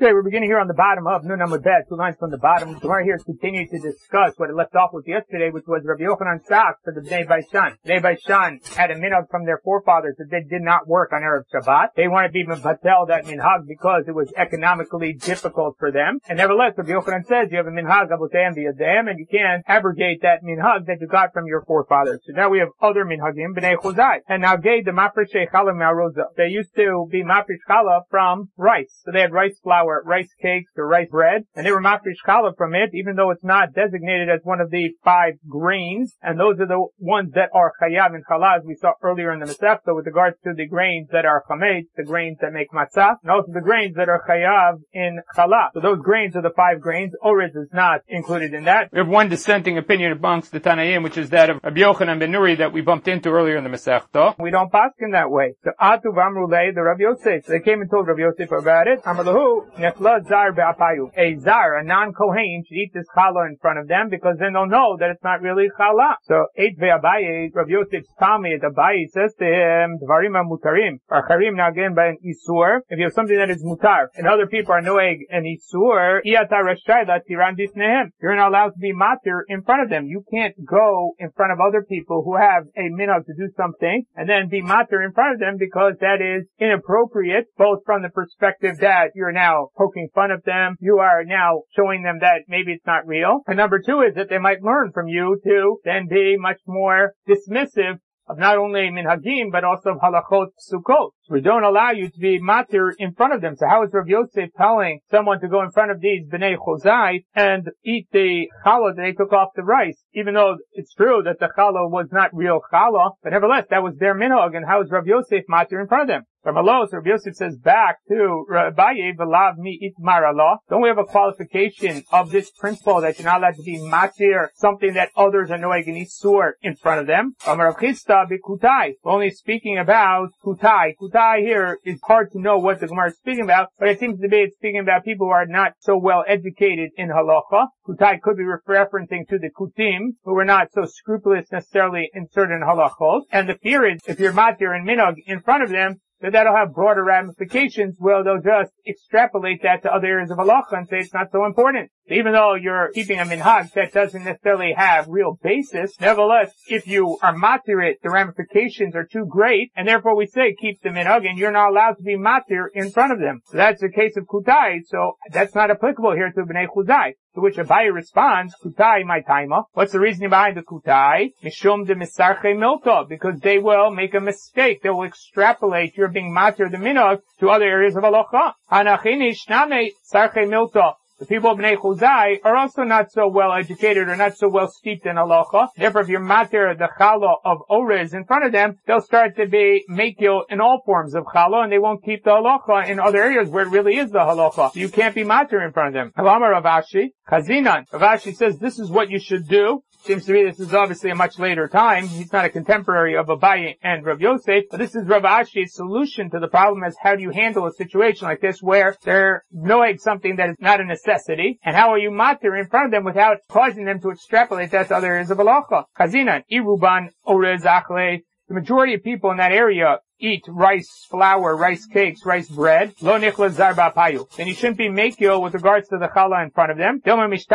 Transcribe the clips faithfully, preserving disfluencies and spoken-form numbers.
Okay, we're beginning here on the bottom of Nun Amud Bet, two lines from the bottom. The Gemara here is continuing to discuss what it left off with yesterday, which was Rabbi Yochanan Sach for the Bnei Baishan. Bnei Baishan had a minhag from their forefathers that they did not work on Erev Shabbat. They wanted to be mevatel that minhag because it was economically difficult for them. And nevertheless, Rabbi Yochanan says you have a minhag abuteim v'yadeim, and you can't abrogate that minhag that you got from your forefathers. So now we have other minhagim, Bnei Chuzai. And now gave the mafresh challah me'aroza. They used to be mafresh challah from rice. So they had rice flour, rice cakes, or rice bread, and they were mafresh challah from it, even though it's not designated as one of the five grains. And those are the ones that are chayav in challah, as we saw earlier in the Masechta, with regards to the grains that are chametz, the grains that make matzah, and also the grains that are chayav in challah. So those grains are the five grains. Orez is not included in that. We have one dissenting opinion amongst the Tanaim, which is that of Rabbi Yochanan ben Nuri that we bumped into earlier in the Masechta. We don't pass in that way. So Atu v'amrulei, the Rabbi Yosef. So they came and told Rabbi Yosef about it. Amalahu nefla zar be'apayu. A zar, a non-kohen, should eat this challah in front of them because then they'll know that it's not really challah. So eight ve'abaye, Rabbi Yosef's Talmud, Abaye says to him, Dvarim mutarim, or charim nagin by an isur. If you have something that is mutar, and other people are noeg and isur, iyata rashai la tiran bifnehem. You're not allowed to be matir in front of them. You can't go in front of other people who have a minhag to do something and then be matir in front of them because that is inappropriate, both from the perspective that you're now poking fun of them, you are now showing them that maybe it's not real. And number two is that they might learn from you to then be much more dismissive of not only minhagim, but also of halachot psukot. So we don't allow you to be matir in front of them. So how is Rav Yosef telling someone to go in front of these Bnei Chuzai and eat the challah that they took off the rice? Even though it's true that the challah was not real challah, but nevertheless, that was their minhag, and how is Rav Yosef matir in front of them? From Allah, so Rabbi Yosef says back to Rabbi V'lav mi itmar Allah. Don't we have a qualification of this principle that you're not allowed to be matir, something that others are noeg and isur in front of them? Amar Chisda b'kutai. We're only speaking about kutai. Kutai here is hard to know what the Gemara is speaking about, but it seems to be it's speaking about people who are not so well educated in halacha. Kutai could be referencing to the kutim, who were not so scrupulous necessarily in certain halachos. And the fear is, if you're matir and minhag in front of them, that that'll have broader ramifications. Well, they'll just extrapolate that to other areas of halacha and say it's not so important. So even though you're keeping a minhag that doesn't necessarily have real basis, nevertheless, if you are matir it, the ramifications are too great, and therefore we say keep the minhag, and you're not allowed to be matir in front of them. So that's the case of kutai, so that's not applicable here to Bnei Chuzai. To which Abaye responds, kutai my taima. What's the reasoning behind the kutai? Mishum de misarche milta, because they will make a mistake. They will extrapolate your being matir the minhag to other areas of halacha. Hanachini shname sarche milta. The people of Bnei Chuzai are also not so well educated or not so well steeped in halacha. Therefore, if you're matir the challah of orez in front of them, they'll start to be mekil in all forms of challah, and they won't keep the halacha in other areas where it really is the halacha. So you can't be matir in front of them. Halamar Rav Ashi, Chazinan. Rav Ashi says this is what you should do. Seems to me this is obviously a much later time. He's not a contemporary of Abaye and Rav Yosef, but this is Rav Ashi's solution to the problem as how do you handle a situation like this where they're knowing something that is not a necessity, and how are you matir in front of them without causing them to extrapolate that to other areas of halacha? Chazinan, Iruban, Orez, Achle. The majority of people in that area eat rice flour, rice cakes, rice bread. Lo nichla zar ba'apayu. Then you shouldn't be mekil with regards to the challah in front of them.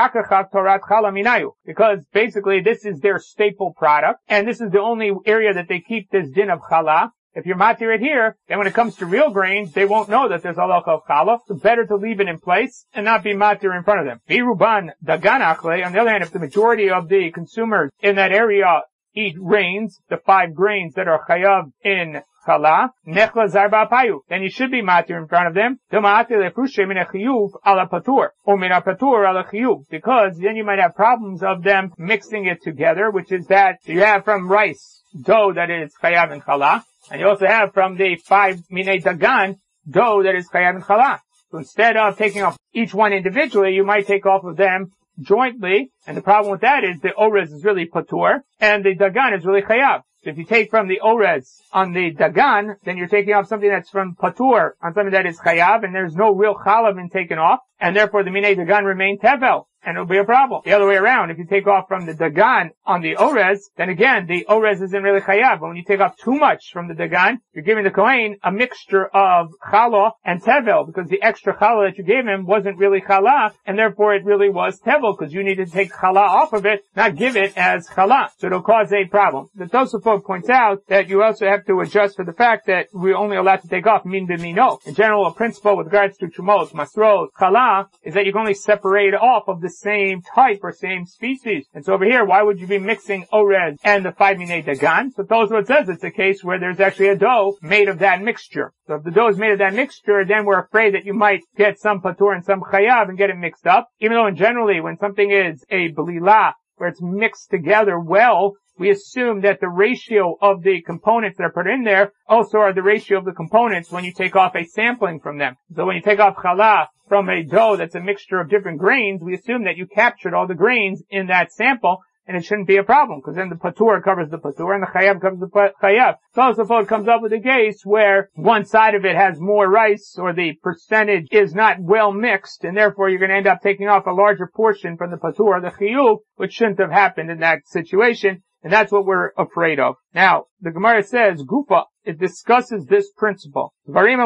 Because basically this is their staple product, and this is the only area that they keep this din of challah. If you're matir it here, then when it comes to real grains, they won't know that there's halacha of challah. So better to leave it in place and not be matir in front of them. Biruban dagan achle. On the other hand, if the majority of the consumers in that area eat grains, the five grains that are chayav in challah, nechla zar ba'apayu, then you should be matir in front of them. Because then you might have problems of them mixing it together, which is that you have from rice dough that is chayav in challah, and you also have from the five minei dagan dough that is chayav in challah. So instead of taking off each one individually, you might take off of them jointly, and the problem with that is the orez is really patur, and the dagan is really chayav. So if you take from the orez on the dagan, then you're taking off something that's from patur on something that is chayav, and there's no real challah been taken off, and therefore the minei dagan remain tevel. and it'll be a problem. The other way around, if you take off from the dagan on the orez, then again, the orez isn't really chayav. But when you take off too much from the dagan, you're giving the kohen a mixture of challah and tevel, because the extra challah that you gave him wasn't really challah, and therefore it really was tevel, because you needed to take challah off of it, not give it as challah. So it'll cause a problem. The Tosafot points out that you also have to adjust for the fact that we're only allowed to take off min b'mino. In general, a principle with regards to trumot, masrot, challah, is that you can only separate off of the same type or same species. And so over here, why would you be mixing orez and the five minei dagan? So Tosafot says it's a case where there's actually a dough made of that mixture. So if the dough is made of that mixture, then we're afraid that you might get some patur and some chayav and get it mixed up. Even though in generally, when something is a belila, where it's mixed together well, we assume that the ratio of the components that are put in there also are the ratio of the components when you take off a sampling from them. So when you take off challah from a dough that's a mixture of different grains, we assume that you captured all the grains in that sample, and it shouldn't be a problem, because then the patur covers the patur and the chayav covers the chayav. Tosafot comes up with a case where one side of it has more rice, or the percentage is not well mixed, and therefore you're going to end up taking off a larger portion from the patur or the chiyuv, which shouldn't have happened in that situation. And that's what we're afraid of. Now, the Gemara says, Gufa, it discusses this principle. Something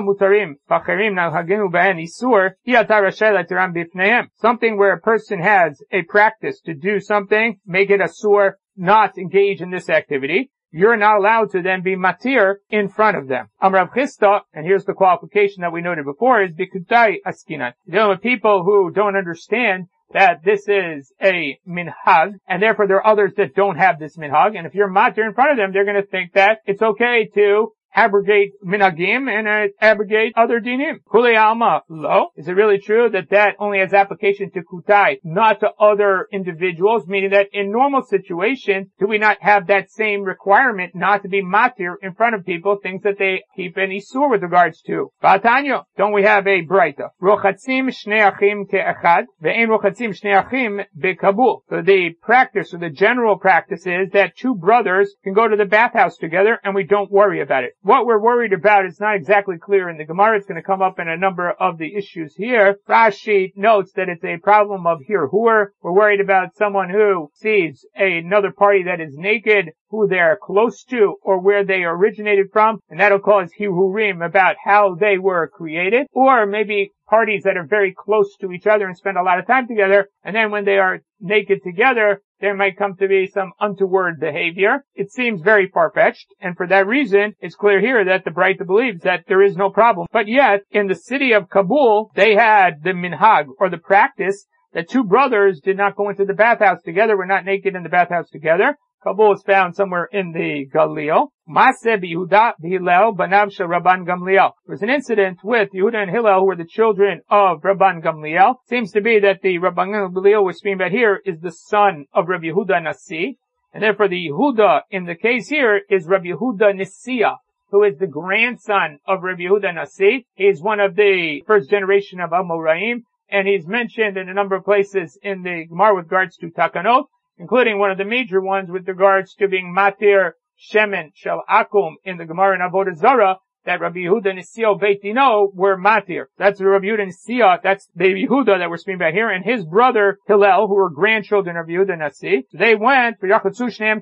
where a person has a practice to do something, make it asur, not engage in this activity. You're not allowed to then be matir in front of them. Amrav Chisda, and here's the qualification that we noted before, is bikutai askinan. Dealing with people who don't understand that this is a minhag, and therefore there are others that don't have this minhag, and if you're matir in front of them, they're going to think that it's okay to abrogate minhagim and uh, abrogate other dinim. Kuli alma lo. Is it really true that that only has application to kutai, not to other individuals? Meaning that in normal situations, do we not have that same requirement not to be matir in front of people, things that they keep an isur with regards to? Ba'atanyo, don't we have a braita? Rochatzim shnei achim ke'echad, ve'en rochatzim shnei achim be'kabul. So the practice, or the general practice, is that two brothers can go to the bathhouse together and we don't worry about it. What we're worried about is not exactly clear in the Gemara. It's going to come up in a number of the issues here. Rashi notes that it's a problem of hirhur. We're worried about someone who sees another party that is naked, who they're close to, or where they originated from, and that'll cause hirhurim about how they were created. Or maybe parties that are very close to each other and spend a lot of time together, and then when they are naked together, there might come to be some untoward behavior. It seems very far-fetched, and for that reason, it's clear here that the Braita believes that there is no problem. But yet, in the city of Kabul, they had the minhag, or the practice, that two brothers did not go into the bathhouse together, were not naked in the bathhouse together. Kabul is found somewhere in the Galil. Maseh b'Yehuda v'Hillel banav shel Rabban Gamliel. There was an incident with Yehuda and Hillel, who were the children of Rabban Gamliel. Seems to be that the Rabban Gamliel we're speaking about here is the son of Rabbi Yehuda Nasi, and therefore the Yehuda in the case here is Rabbi Yehuda Nisia, who is the grandson of Rabbi Yehuda Nasi. He is one of the first generation of Amoraim, and he's mentioned in a number of places in the Gemara with regards to Takanot, including one of the major ones with regards to being matir shemen shel akum in the Gemara in Avodah Zarah, that Rabbi Yehuda Nisio Beit Dino were matir. That's the Rabbi Yehuda Nisio, that's the Yehuda that we're speaking about here, and his brother Hillel, who were grandchildren of Yehuda Nasi. So they went, they happened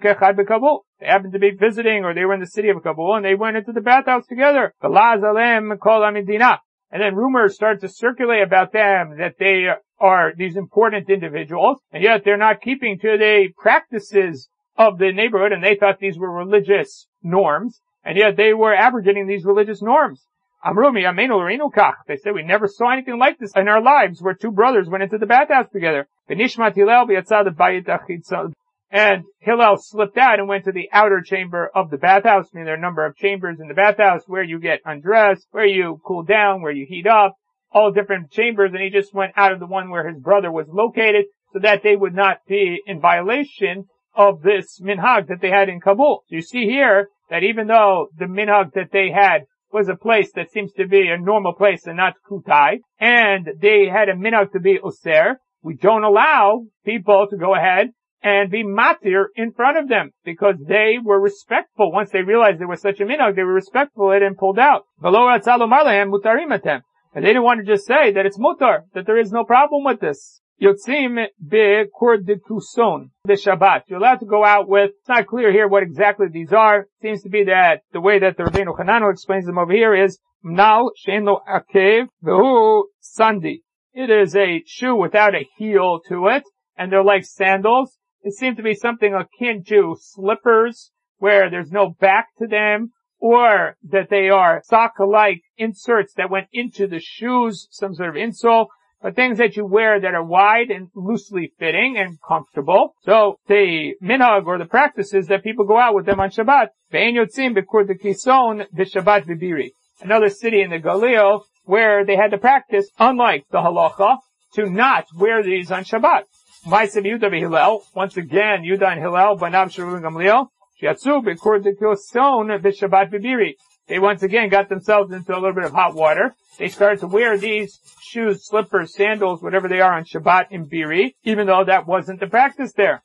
to be visiting, or they were in the city of Kabul, and they went into the bathhouse together. And then rumors started to circulate about them that they are these important individuals, and yet they're not keeping to the practices of the neighborhood, and they thought these were religious norms, and yet they were abrogating these religious norms. Amrumi, Amenu, Reinu Kach. They said, we never saw anything like this in our lives, where two brothers went into the bathhouse together. Benishmat Hillel b'yatzad bayit achitza. And Hillel slipped out and went to the outer chamber of the bathhouse. I mean, there are a number of chambers in the bathhouse where you get undressed, where you cool down, where you heat up, all different chambers, and he just went out of the one where his brother was located so that they would not be in violation of this minhag that they had in Kabul. So you see here that even though the minhag that they had was a place that seems to be a normal place and not kutai, and they had a minhag to be oser, we don't allow people to go ahead and be matir in front of them, because they were respectful. Once they realized there was such a minhag, they were respectful of it and pulled out. And they didn't want to just say that it's mutar, that there is no problem with this. yotzim b'kordikuson b'Shabbat. You're allowed to go out with, it's not clear here what exactly these are. It seems to be that the way that the Rabbeinu Hanano explains them over here is, Mnal she'en lo akev v'hu sandi. It is a shoe without a heel to it, and they're like sandals. It seems to be something akin to slippers, where there's no back to them, or that they are sock-alike inserts that went into the shoes, some sort of insole, but things that you wear that are wide and loosely fitting and comfortable. So the minhag or the practice is that people go out with them on Shabbat. Ve'en yotzim b'kordikison b'Shabbat v'biri. Another city in the Galil where they had to practice, unlike the halacha, to not wear these on Shabbat. Ma'aseh Yehuda v'Hillel, once again, Yehuda and Hillel, banav shel Reuven Gamliel, shiatzu b'kordikison b'Shabbat v'biri. They once again got themselves into a little bit of hot water. They started to wear these shoes, slippers, sandals, whatever they are on Shabbat in Biri, even though that wasn't the practice there.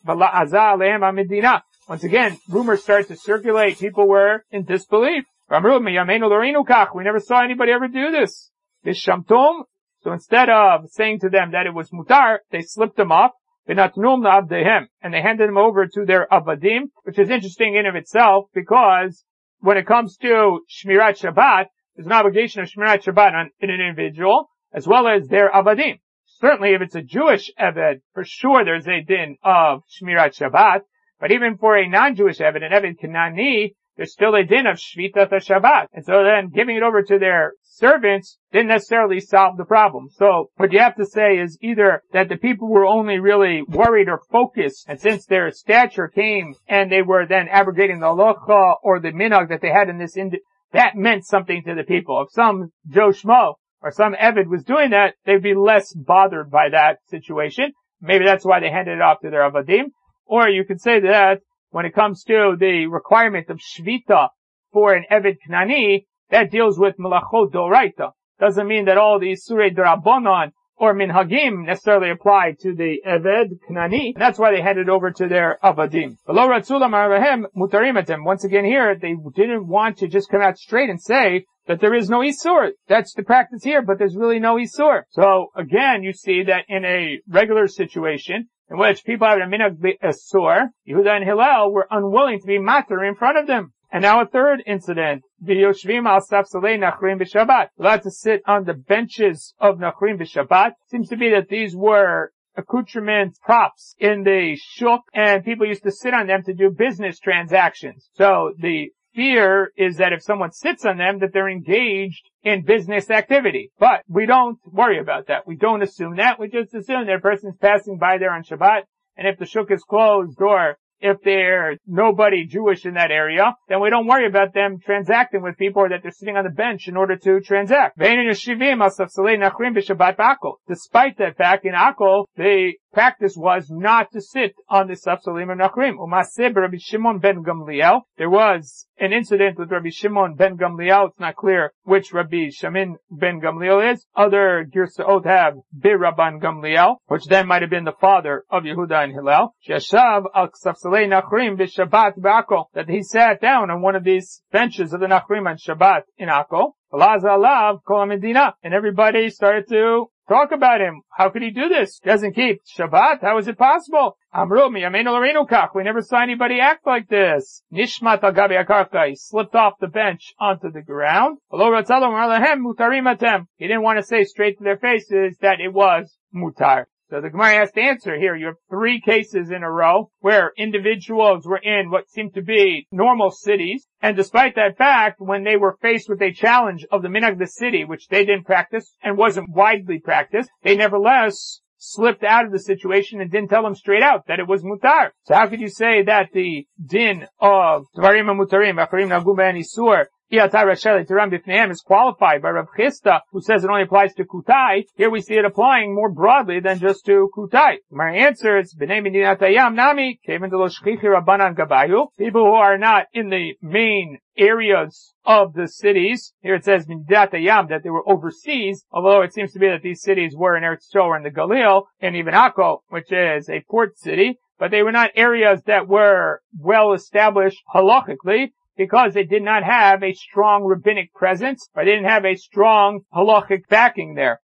Once again, rumors started to circulate. People were in disbelief. We never saw anybody ever do this. So instead of saying to them that it was mutar, they slipped them off. And they handed them over to their abadim, which is interesting in of itself because when it comes to Shmirat Shabbat, there's an obligation of Shmirat Shabbat on an individual, as well as their avadim. Certainly if it's a Jewish Eved, for sure there's a din of Shmirat Shabbat, but even for a non-Jewish Eved, an Eved Kanani, there's still a din of Shvitat Shabbat. And so then giving it over to their servants didn't necessarily solve the problem. So what you have to say is either that the people were only really worried or focused, and since their stature came and they were then abrogating the halacha or the minhag that they had in this, ind- that meant something to the people. If some Joe Schmo or some Eved was doing that, they'd be less bothered by that situation. Maybe that's why they handed it off to their avadim. Or you could say that when it comes to the requirement of shvita for an Eved Knani, that deals with melachot doraita. Doesn't mean that all these surei d'Rabbanan or minhagim necessarily apply to the Eved Knani. That's why they handed over to their avadim. Once again here, they didn't want to just come out straight and say that there is no isur. That's the practice here, but there's really no isur. So again, you see that in a regular situation, in which people have a minhag isur, Yehuda and Hillel were unwilling to be matter in front of them. And now a third incident. V'yoshvim al safsalei nachrim b'Shabbat. Allowed to sit on the benches of nachrim b'Shabbat. Seems to be that these were accoutrements, props in the shuk, and people used to sit on them to do business transactions. So the fear is that if someone sits on them, that they're engaged in business activity. But we don't worry about that. We don't assume that. We just assume that a person's passing by there on Shabbat, and if the shuk is closed or if there's nobody Jewish in that area, then we don't worry about them transacting with people or that they're sitting on the bench in order to transact. Despite that fact, in Akol, the practice was not to sit on the Safsalim of Nachrim. Umaseh Rabbi Shimon ben Gamliel. There was an incident with Rabbi Shimon ben Gamliel. It's not clear which Rabbi Shimon ben Gamliel is. Other Girsaot have Birabban Gamliel, which then might have been the father of Yehuda and Hillel. Sheshav al Safsalei Nachrim b'Shabbat b'Akol. That he sat down on one of these benches of the Nachrim on Shabbat in Akol. And everybody started to talk about him. How could he do this? He doesn't keep Shabbat. How is it possible? We never saw anybody act like this. Nishmat al gabi akarka. He slipped off the bench onto the ground. He didn't want to say straight to their faces that it was mutar. So the Gemara has to answer here. You have three cases in a row where individuals were in what seemed to be normal cities, and despite that fact, when they were faced with a challenge of the minhag of the city, which they didn't practice and wasn't widely practiced, they nevertheless slipped out of the situation and didn't tell them straight out that it was mutar. So how could you say that the din of Dvarim HaMutarim, Acharim Nagum Be'en Isur, is qualified by Rav Chisda, who says it only applies to Kutai? Here we see it applying more broadly than just to Kutai. My answer is, people who are not in the main areas of the cities. Here it says that they were overseas, although it seems to be that these cities were in Eretz Yisrael or in the Galil, and even Akko, which is a port city, but they were not areas that were well established halachically, because they did not have a strong rabbinic presence, or they didn't have a strong halachic backing there.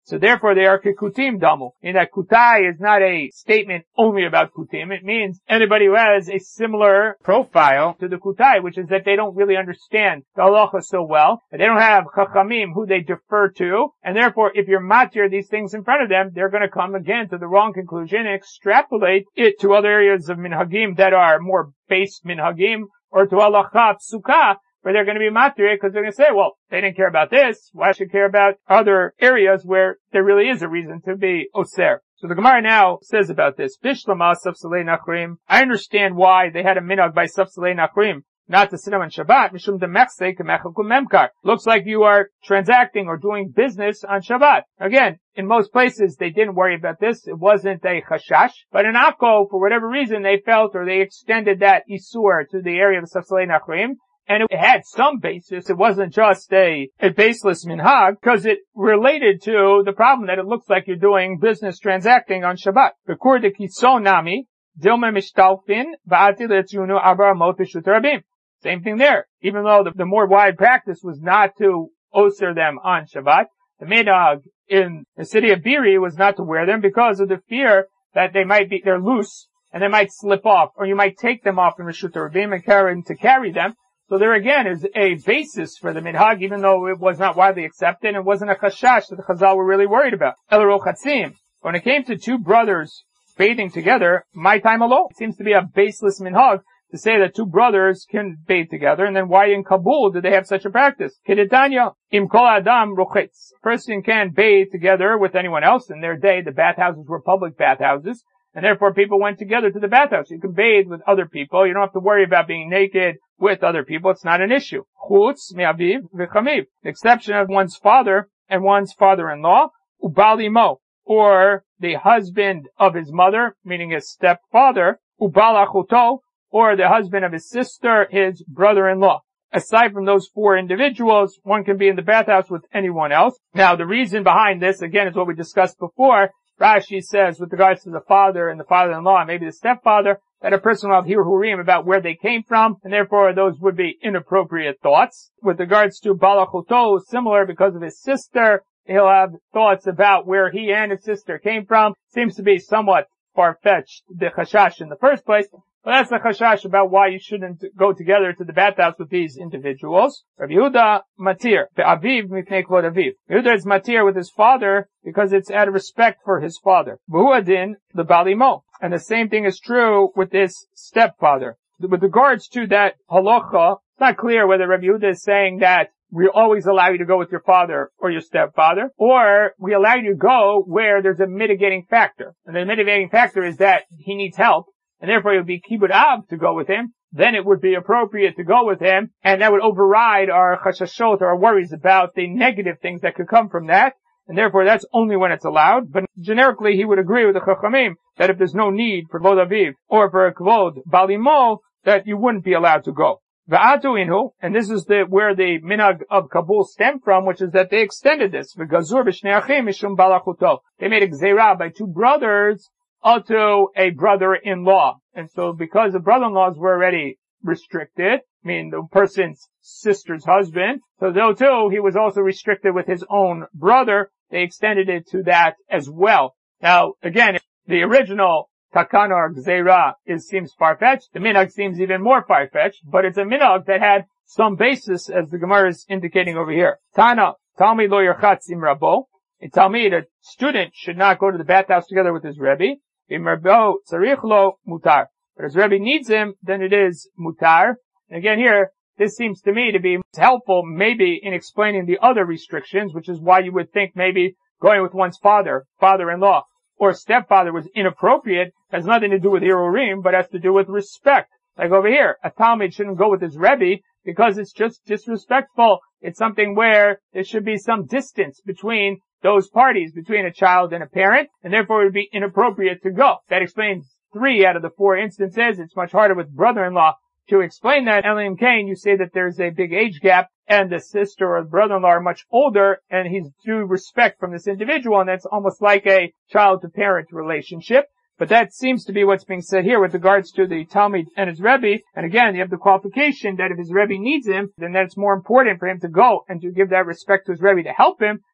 So therefore they are kekutim damu. In that kutai is not a statement only about kutim. It means anybody who has a similar profile to the kutai, which is that they don't really understand the halacha so well, and they don't have chachamim who they defer to, and therefore if you're matir these things in front of them, they're going to come again to the wrong conclusion and extrapolate it to other areas of minhagim that are more base minhagim, or to halacha psuka, where they're going to be matir because they're going to say, well, they didn't care about this, why should they care about other areas where there really is a reason to be oser? So the Gemara now says about this, Bishlama Safsalei Nachrim. I understand why they had a minhag by Safsalei Nachrim not to sit down on Shabbat, Mishum Demechse Kemechakum Memkar. Looks like you are transacting or doing business on Shabbat. Again, in most places they didn't worry about this. It wasn't a chashash. But in Akko, for whatever reason, they felt or they extended that isur to the area of Safsalei Nachrim. And it had some basis. It wasn't just a, a baseless minhag, because it related to the problem that it looks like you're doing business transacting on Shabbat. V'kur de kitson nami, dilma mishtalfin, v'ati letzunu abar mot b'shut rabim. Same thing there. Even though the, the more wide practice was not to oser them on Shabbat, the minhag in the city of Biri was not to wear them because of the fear that they might be, they're loose, and they might slip off, or you might take them off in Reshut Rabim and carry, to carry them. So there again is a basis for the minhag, even though it was not widely accepted, and wasn't a chashash that the Chazal were really worried about. Elaro Chatzim. When it came to two brothers bathing together, my time alone, it seems to be a baseless minhag to say that two brothers can bathe together, and then why in Kabul did they have such a practice? Kedetanya, im kol adam rochetz. A person can bathe together with anyone else. In their day, the bathhouses were public bathhouses, and therefore people went together to the bathhouse. You can bathe with other people. You don't have to worry about being naked with other people. It's not an issue. Chutz me'aviv v'chamiv. The exception of one's father and one's father-in-law, ubal imo, or the husband of his mother, meaning his stepfather, ubal achuto, or the husband of his sister, his brother-in-law. Aside from those four individuals, one can be in the bathhouse with anyone else. Now, the reason behind this, again, is what we discussed before. Rashi says, with regards to the father and the father-in-law, and maybe the stepfather, that a person will have hirurim about where they came from, and therefore those would be inappropriate thoughts. With regards to balachuto, similar because of his sister, he'll have thoughts about where he and his sister came from. Seems to be somewhat far-fetched, the chashash in the first place. But that's the chashash about why you shouldn't go together to the bathhouse with these individuals. Rabbi Yehuda matir, ve'aviv mipnei kvod aviv. Yehuda is matir with his father because it's out of respect for his father. V'hu adin lebalimo. And the same thing is true with this stepfather. With regards to that halacha, it's not clear whether Rabbi Yehuda is saying that we always allow you to go with your father or your stepfather, or we allow you to go where there's a mitigating factor. And the mitigating factor is that he needs help, and therefore it would be kibbud av to go with him. Then it would be appropriate to go with him, and that would override our chashashot, or our worries about the negative things that could come from that, and therefore that's only when it's allowed. But generically he would agree with the chachamim that if there's no need for kvod aviv or for a kvod balimo, that you wouldn't be allowed to go. V'atu inhu, and this is the where the minhag of Kabul stemmed from, which is that they extended this. V'gazur b'shnei achim mishum balachuto. They made a gzeirah by two brothers unto a brother-in-law. And so because the brother-in-laws were already restricted, I mean the person's sister's husband, so though too he was also restricted with his own brother, they extended it to that as well. Now again, the original takana or gzeirah is seems far-fetched. The minhag seems even more far-fetched, but it's a minhag that had some basis, as the Gemara is indicating over here. Tana, talmid lo yerchatz im rabo. A talmid, a student, should not go to the bathhouse together with his rebbe. Im rabo tzarich lo mutar. But as rebbe needs him, then it is mutar. And again here, this seems to me to be helpful maybe in explaining the other restrictions, which is why you would think maybe going with one's father, father-in-law, or stepfather was inappropriate. Has nothing to do with hirurim, but has to do with respect. Like over here, a talmid shouldn't go with his rebbe because it's just disrespectful. It's something where there should be some distance between those parties, between a child and a parent, and therefore it would be inappropriate to go. That explains three out of the four instances. It's much harder with brother-in-law to explain that. Elim Kane, you say that there's a big age gap, and the sister or the brother-in-law are much older, and he's due respect from this individual, and that's almost like a child-to-parent relationship. But that seems to be what's being said here with regards to the talmid and his rebbe. And again, you have the qualification that if his rebbe needs him, then that's more important for him to go and to give that respect to his rebbe to help him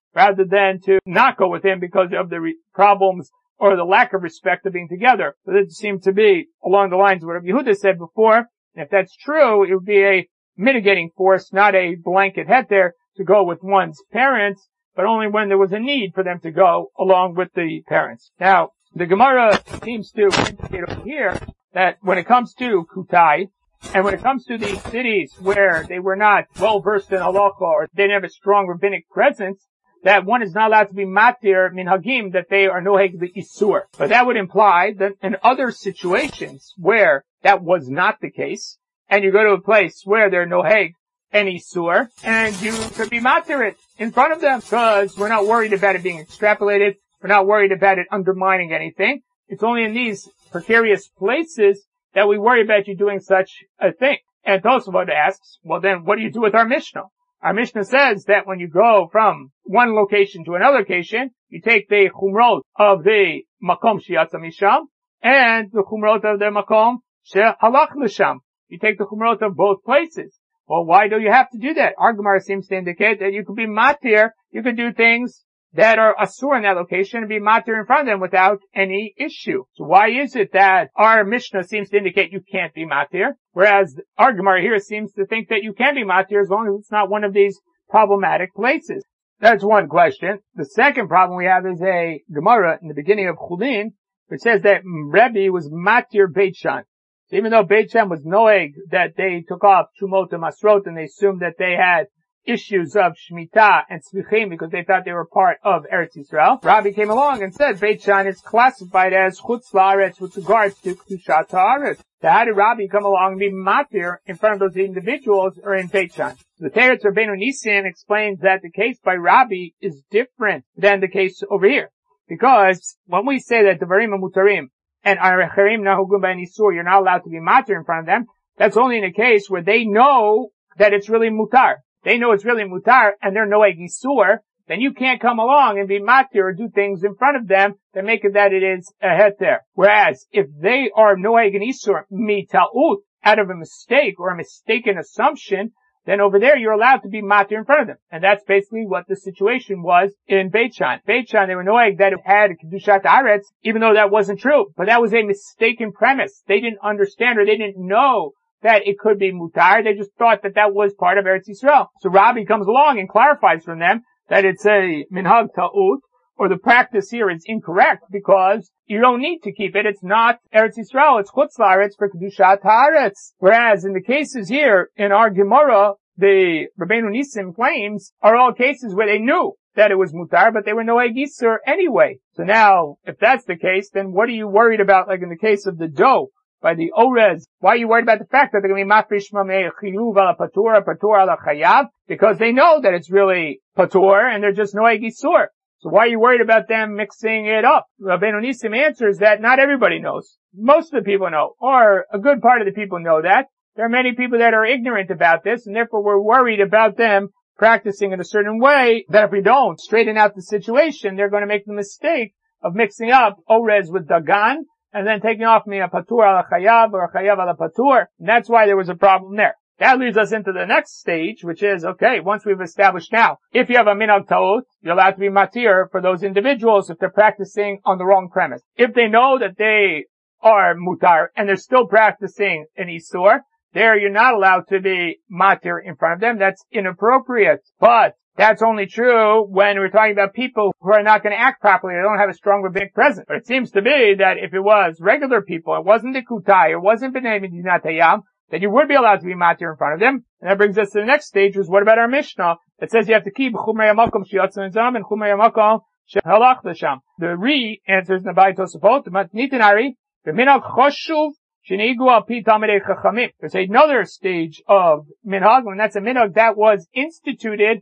rather than to not go with him because of the re- problems or the lack of respect of being together. So this seemed to be along the lines of what Rabbi Yehuda said before. And if that's true, it would be a mitigating force, not a blanket heter to go with one's parents, but only when there was a need for them to go along with the parents. Now, the Gemara seems to indicate over here that when it comes to Kutai, and when it comes to these cities where they were not well versed in halacha or they didn't have a strong rabbinic presence, that one is not allowed to be matir minhagim, that they are noheg the isur. But that would imply that in other situations where that was not the case, and you go to a place where there are noheg and isur, and you could be matir it in front of them, because we're not worried about it being extrapolated, we're not worried about it undermining anything. It's only in these precarious places that we worry about you doing such a thing. And Tosafot asks, well then, what do you do with our Mishnah? Our Mishnah says that when you go from one location to another location, you take the chumrot of the makom sheyatza misham and the chumrot of the makom shehalach l'sham. You take the chumrot of both places. Well, why do you have to do that? Our Gemara seems to indicate that you could be matir, you could do things that are asur in that location and be matir in front of them without any issue. So why is it that our Mishnah seems to indicate you can't be matir, whereas our Gemara here seems to think that you can be matir as long as it's not one of these problematic places? That's one question. The second problem we have is a Gemara in the beginning of Chulin, which says that Rebbe was matir Beit Shan. So even though Beit Shan was noeg that they took off Trumot and Masrot and they assumed that they had issues of Shemitah and Tzvichim because they thought they were part of Eretz Yisrael, Rabbi came along and said Beit Shan is classified as Chutz La'aretz with regards to Kedushat Haaretz. So how did Rabbi come along and be matir in front of those individuals or in Beit Shan? The Teretz Rabbeinu Nissim explains that the case by Rabbi is different than the case over here. Because when we say that the Devarim Mutarim and Arecherim Nahugum B'Nisur, you're not allowed to be matir in front of them, that's only in a case where they know that it's really mutar. They know it's really mutar and they're noeg isur, then you can't come along and be matir or do things in front of them that make it that it is a heter. Whereas if they are noeg and isur mita'ut, out of a mistake or a mistaken assumption, then over there you're allowed to be matir in front of them. And that's basically what the situation was in Beit Shan. Beit Shan, they were noeg that it had Kedushat Haaretz, even though that wasn't true. But that was a mistaken premise. They didn't understand or they didn't know that it could be mutar. They just thought that that was part of Eretz Yisrael. So Rabbi comes along and clarifies from them that it's a minhag ta'ut, or the practice here is incorrect because you don't need to keep it. It's not Eretz Yisrael. It's Chutz La'aretz for Kedushat Haaretz. Whereas in the cases here in our Gemara, the Rabbeinu Nissim claims are all cases where they knew that it was mutar, but they were noeg isur anyway. So now, if that's the case, then what are you worried about, like in the case of the dough? By the Orez, why are you worried about the fact that they're going to be mafrish mamei chiyuv ala patur, patur ala chayav? Because they know that it's really patur and they're just noeg isur. So why are you worried about them mixing it up? Rabbeinu Nissim answers that not everybody knows. Most of the people know, or a good part of the people know that. There are many people that are ignorant about this, and therefore we're worried about them practicing in a certain way that if we don't straighten out the situation, they're going to make the mistake of mixing up Orez with Dagan, and then taking off me a patur ala chayav or a chayav ala patur. And that's why there was a problem there. That leads us into the next stage, which is, okay, once we've established now, if you have a minhag ta'ut, you're allowed to be matir for those individuals if they're practicing on the wrong premise. If they know that they are mutar and they're still practicing an isur, there you're not allowed to be matir in front of them. That's inappropriate. But that's only true when we're talking about people who are not going to act properly. They don't have a strong rabbinic presence. But it seems to be that if it was regular people, it wasn't the kutai, it wasn't b'nei medinat hayam, then you would be allowed to be matir in front of them. And that brings us to the next stage, which is what about our Mishnah? It says you have to keep chumrei hamakom sheyatzon zam and chumrei hamakom shehalach l'sham. The Re answers in the Bayit Tosafot, matnitinari, v'minag choshuv shenigu al pi talmidei chachamim. There's another stage of minhag, and that's a minhag that was instituted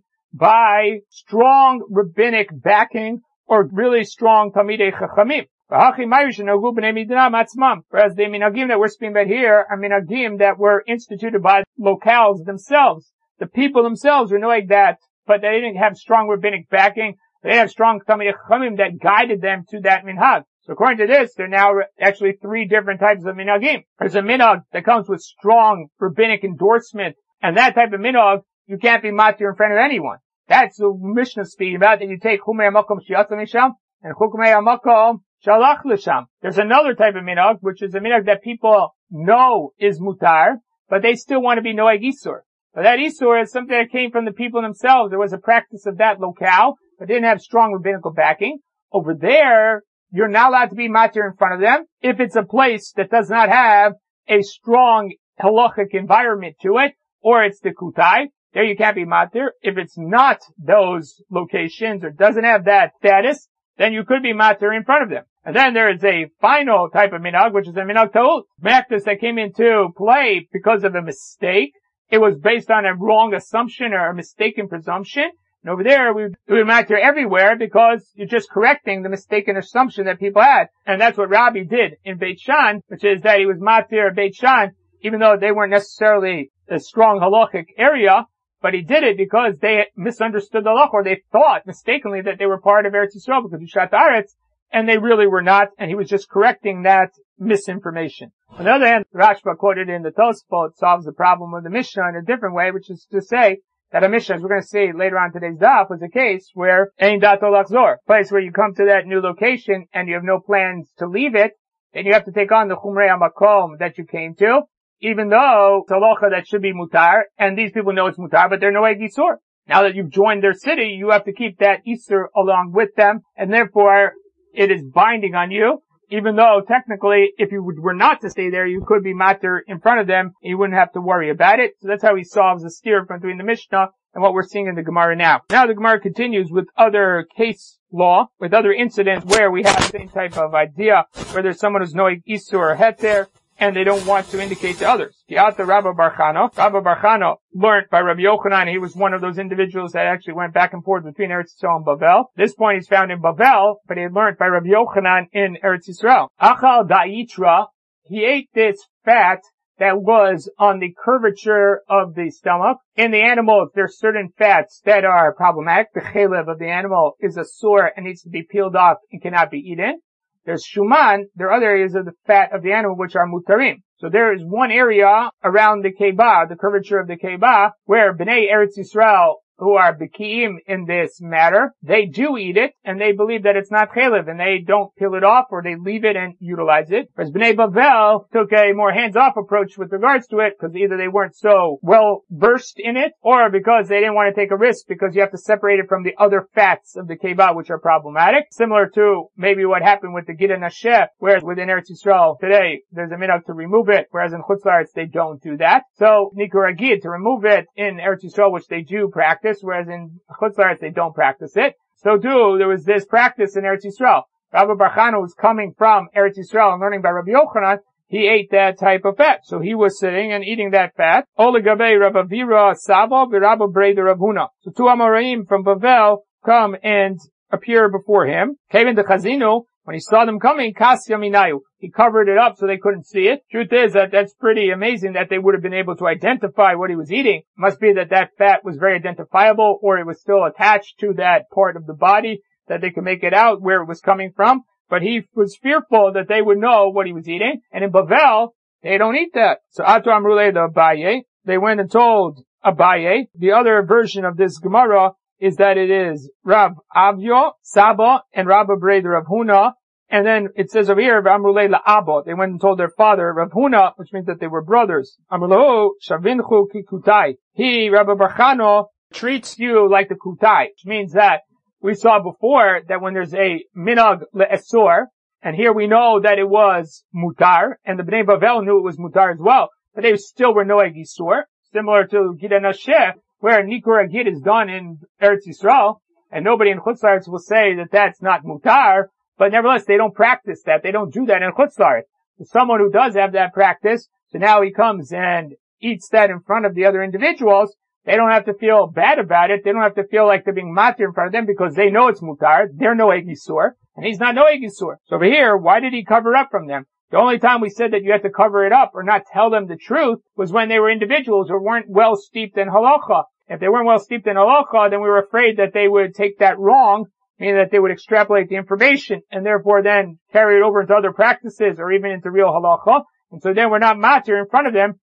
by strong rabbinic backing or really strong Talmidei Chachamim. Whereas the minhagim that we're speaking about here are minhagim that were instituted by locales themselves. The people themselves were knowing that, but they didn't have strong rabbinic backing. They didn't have strong Talmidei Chachamim that guided them to that minhag. So according to this, there are now actually three different types of minhagim. There's a minhag that comes with strong rabbinic endorsement, and that type of minhag you can't be matir in front of anyone. That's the Mishnah speaking about, that you take Chumei HaMakom Sheyatza Misham and Chumei HaMakom Shalach L'Sham. There's another type of minhag, which is a minhag that people know is mutar, but they still want to be noeg isur. But that isur is something that came from the people themselves. There was a practice of that locale, but didn't have strong rabbinical backing. Over there, you're not allowed to be matir in front of them if it's a place that does not have a strong halachic environment to it, or it's the kutai. There you can't be matir. If it's not those locations or doesn't have that status, then you could be matir in front of them. And then there is a final type of minhag, which is a minhag ta'ut. Practice that came into play because of a mistake. It was based on a wrong assumption or a mistaken presumption. And over there, we we matter everywhere because you're just correcting the mistaken assumption that people had. And that's what Rabbi did in Beit Shan, which is that he was matir Beit Shan, even though they weren't necessarily a strong halachic area, but he did it because they misunderstood the halach, or they thought mistakenly that they were part of Eretz Yisrael because of Shat Aretz, and they really were not, and he was just correcting that misinformation. On the other hand, Rashba quoted in the Tosfot solves the problem of the Mishnah in a different way, which is to say that a Mishnah, as we're going to see later on today's daf, was a case where Ein Dato Lachzor, place where you come to that new location and you have no plans to leave it, then you have to take on the Chumrei HaMakom that you came to, even though it's halacha that should be mutar, and these people know it's mutar, but they're noeg isur. Now that you've joined their city, you have to keep that isur along with them, and therefore it is binding on you, even though technically if you were not to stay there, you could be matir in front of them, and you wouldn't have to worry about it. So that's how he solves the steer between the Mishnah and what we're seeing in the Gemara now. Now the Gemara continues with other case law, with other incidents where we have the same type of idea, where there's someone who's noeg isur or heter, and they don't want to indicate to others. Kiata Rabba Bar Chana. Rabba Bar Chana learned by Rabbi Yochanan. He was one of those individuals that actually went back and forth between Eretz Yisrael and Bavel. This point he's found in Bavel, but he had learned by Rabbi Yochanan in Eretz Yisrael. Achal Da'itra. He ate this fat that was on the curvature of the stomach. In the animal, there's certain fats that are problematic. The chelev of the animal is a sore and needs to be peeled off and cannot be eaten. There's shuman, there are other areas of the fat of the animal which are mutarim. So there is one area around the keiba, the curvature of the keiba, where Bnei Eretz Yisrael, who are bekiim in this matter, they do eat it, and they believe that it's not chelev, and they don't peel it off, or they leave it and utilize it. Whereas Bnei Bavel took a more hands-off approach with regards to it, because either they weren't so well versed in it, or because they didn't want to take a risk, because you have to separate it from the other fats of the keiba, which are problematic. Similar to maybe what happened with the Gida Nasheh, whereas within Eretz Yisrael today, there's a minhag to remove it, whereas in Chutz La'aretz they don't do that. So, Nikur Agid, to remove it in Eretz Yisrael, which they do practice, whereas in Chutz La'aretz they don't practice it. So too, there was this practice in Eretz Yisrael. Rabbi Bar Chana was coming from Eretz Yisrael and learning by Rabbi Yochanan. He ate that type of fat. So he was sitting and eating that fat. Olegabei Rabbi Vira Sabo v'Rabbi Breda Rav Huna. So two Amoraim from Bavel come and appear before him. Came into Chazinu. When he saw them coming, Kasya Minayu. He covered it up so they couldn't see it. Truth is that that's pretty amazing that they would have been able to identify what he was eating. Must be that that fat was very identifiable, or it was still attached to that part of the body that they could make it out where it was coming from. But he was fearful that they would know what he was eating. And in Bavel, they don't eat that. So Atu Amrule the Abaye, they went and told Abaye. The other version of this Gemara is that it is Rav Avyo, Saba, and Rabbi Breda Rav Huna. And then it says over here, Amrulei la'abo. They went and told their father, Rav Huna, which means that they were brothers. Amrulei shavinchu ki kutai. He, Rabbi Bar Chana, treats you like the kutai, which means that we saw before that when there's a minhag le'esor, and here we know that it was mutar, and the Bnei Bavel knew it was mutar as well, but they still were noeg isur, similar to Gida Nasheh, where Nikur Agid is done in Eretz Yisrael, and nobody in Chutz La'aretz will say that that's not mutar, but nevertheless, they don't practice that. They don't do that in Chutz La'aretz. So someone who does have that practice, so now he comes and eats that in front of the other individuals, they don't have to feel bad about it. They don't have to feel like they're being matir in front of them because they know it's mutar. They're noeg isur, and he's not noeg isur. So over here, why did he cover up from them? The only time we said that you had to cover it up or not tell them the truth was when they were individuals or weren't well steeped in halacha. If they weren't well steeped in halacha, then we were afraid that they would take that wrong, meaning that they would extrapolate the information and therefore then carry it over into other practices or even into real halacha. And so then we're not matir in front of them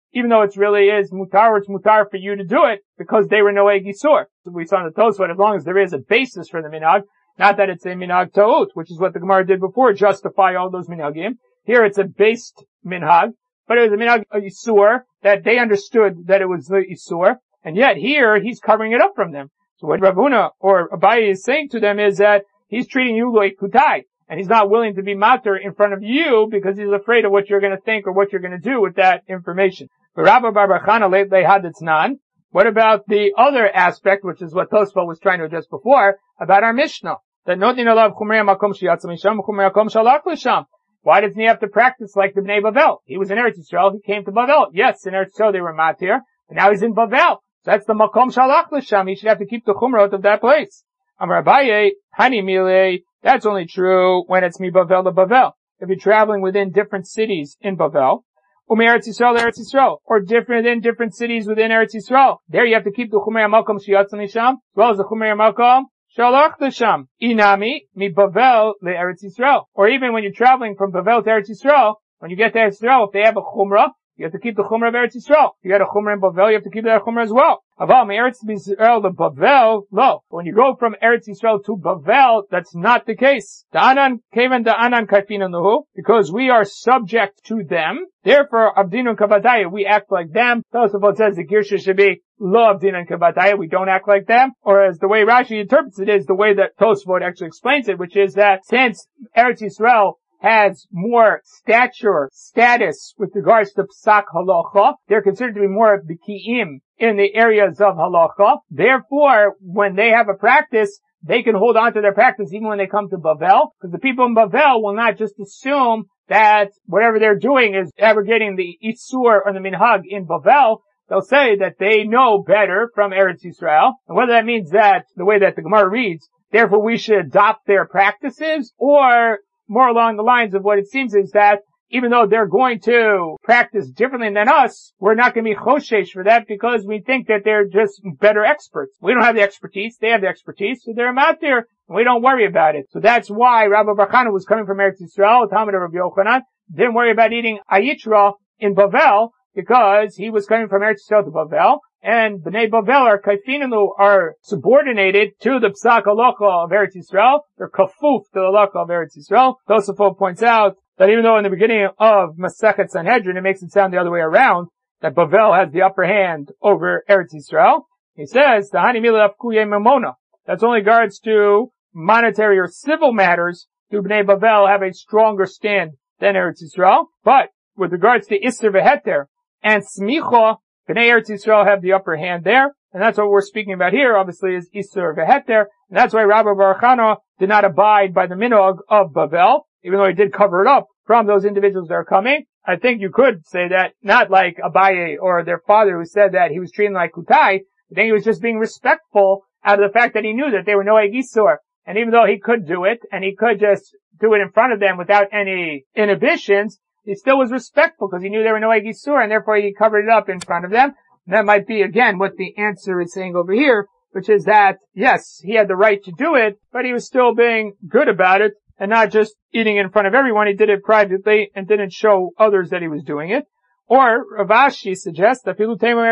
even though it really is mutar, it's mutar for you to do it because they were noeg isur. We saw in the Tosfot, as long as there is a basis for the minhag, not that it's a minhag ta'ut, which is what the Gemara did before, justify all those minhagim. Here it's a based minhag, but it was a minhag isur that they understood that it was the isur, and yet here he's covering it up from them. So what Rav Huna or Abaye is saying to them is that he's treating you like kutai, and he's not willing to be mater in front of you because he's afraid of what you're going to think or what you're going to do with that information. But Rabba bar bar Chana lately had its nan. What about the other aspect, which is what Tosfot was trying to address before, about our Mishnah? That notin alav chumrei makom shiyatzam misham chumrei makom shalach l'sham. Why doesn't he have to practice like the Bnei Bavel? He was in Eretz Yisrael, he came to Bavel. Yes, in Eretz Yisrael they were matir, but now he's in Bavel. So that's the makom shalach l'sham. He should have to keep the chumrot of that place. Amar Abaye, hani milei. That's only true when it's mi Bavel to Bavel. If you're traveling within different cities in Bavel, Umi Eretz Yisrael, Eretz Yisrael, or different in different cities within Eretz Yisrael. There you have to keep the Chumrei HaMakom Shiyatzan Misham, as well as the Chumrei HaMakom Shalach L'Sham. Inami, mi Bavel le Eretz Yisrael. Or even when you're traveling from Bavel to Eretz Yisrael, when you get to Eretz Yisrael, if they have a Chumrah, you have to keep the Chumrah of Eretz Yisrael. If you got a Chumrah in Bavel, you have to keep that Chumrah as well. Aval, mi Eretz Yisrael to Bavel, lo. When you go from Eretz Yisrael to Bavel, that's not the case. Da'anan, kevan da'anan kaifina nuhu, because we are subject to them. Therefore, Abdinun Kabadaya, we act like them. Tosafot says the Girsha should be lo Abdinun Kabadaya, we don't act like them. Or as the way Rashi interprets it is the way that Tosafot actually explains it, which is that since Eretz Yisrael has more stature, status with regards to Psak Halacha, they're considered to be more Biki'im in the areas of Halacha. Therefore, when they have a practice, they can hold on to their practice even when they come to Bavel, because the people in Bavel will not just assume that whatever they're doing is abrogating the Isur or the Minhag in Bavel. They'll say that they know better from Eretz Yisrael. And whether that means that, the way that the Gemara reads, therefore we should adopt their practices, or more along the lines of what it seems is that even though they're going to practice differently than us, we're not going to be choshesh for that because we think that they're just better experts. We don't have the expertise, they have the expertise, so they're out there, and we don't worry about it. So that's why Rabbi bar Chana was coming from Eretz Yisrael, Talmud of Rabbi Yochanan, didn't worry about eating ayitra in Bavel, because he was coming from Eretz Yisrael to Bavel, and Bnei Bavel are kaifinanu, are subordinated to the Psak Halacha of Eretz Yisrael. They're kafuf to the Halacha of Eretz Yisrael. Tosafot points out that even though in the beginning of Masechet Sanhedrin it makes it sound the other way around, that Bavel has the upper hand over Eretz Yisrael, he says, the Hani Mila Afkuye Memona. That's only regards to monetary or civil matters, do Bnei Bavel have a stronger stand than Eretz Yisrael. But with regards to Isser V'Heter and Smicha, Bnei Eretz Yisrael have the upper hand there, and that's what we're speaking about here, obviously, is Isur V'Heter, and that's why Rabbi bar Chana did not abide by the minhag of Bavel, even though he did cover it up from those individuals that are coming. I think you could say that, not like Abaye or their father who said that he was treating like Kutai, but then he was just being respectful out of the fact that he knew that they were Noeg Isur, and even though he could do it, and he could just do it in front of them without any inhibitions, he still was respectful because he knew they were Noeg Isur, and therefore he covered it up in front of them. And that might be, again, what the answer is saying over here, which is that, yes, he had the right to do it, but he was still being good about it, and not just eating it in front of everyone. He did it privately and didn't show others that he was doing it. Or, Rav Ashi suggests that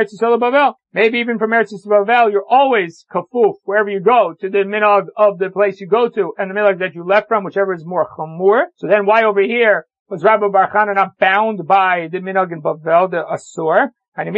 maybe even from Eretz Yisrael Bavel, you're always kafuf, wherever you go, to the minhag of the place you go to, and the minhag that you left from, whichever is more chamur. So then why over here was Rabbi bar Chana not bound by the minhag in Bavel, the asur?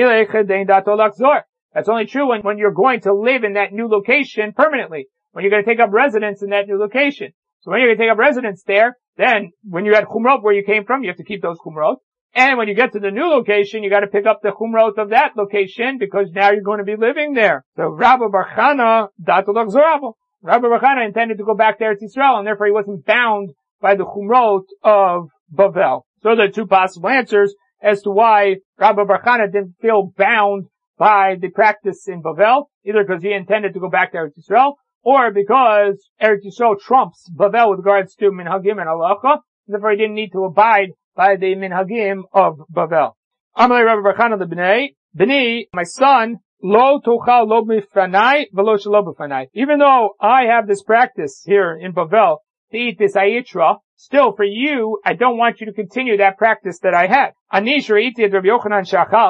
That's only true when, when you're going to live in that new location permanently, when you're going to take up residence in that new location. So when you're going to take up residence there, then when you had chumrot where you came from, you have to keep those chumrot. And when you get to the new location, you got to pick up the chumrot of that location because now you're going to be living there. So Rabbi bar Chana, datolach zoravo. Rabbi bar Chana intended to go back to Eretz Yisrael, and therefore he wasn't bound by the chumrot of Bavel. So there are two possible answers as to why Rabbi bar Chana didn't feel bound by the practice in Bavel, either because he intended to go back to Eretz Yisrael, or because Eretz Yisrael trumps Bavel with regards to minhagim and halacha, therefore he didn't need to abide by the minhagim of Bavel. Amalei Rabbi bar Chana lebnei, b'ni, my son, lo tochal lo b'fanai v'lo shelo b'fanai. Even though I have this practice here in Bavel to eat this ayitra, still for you, I don't want you to continue that practice that I had. Ani shreiti et Rabbi Yochanan shachal.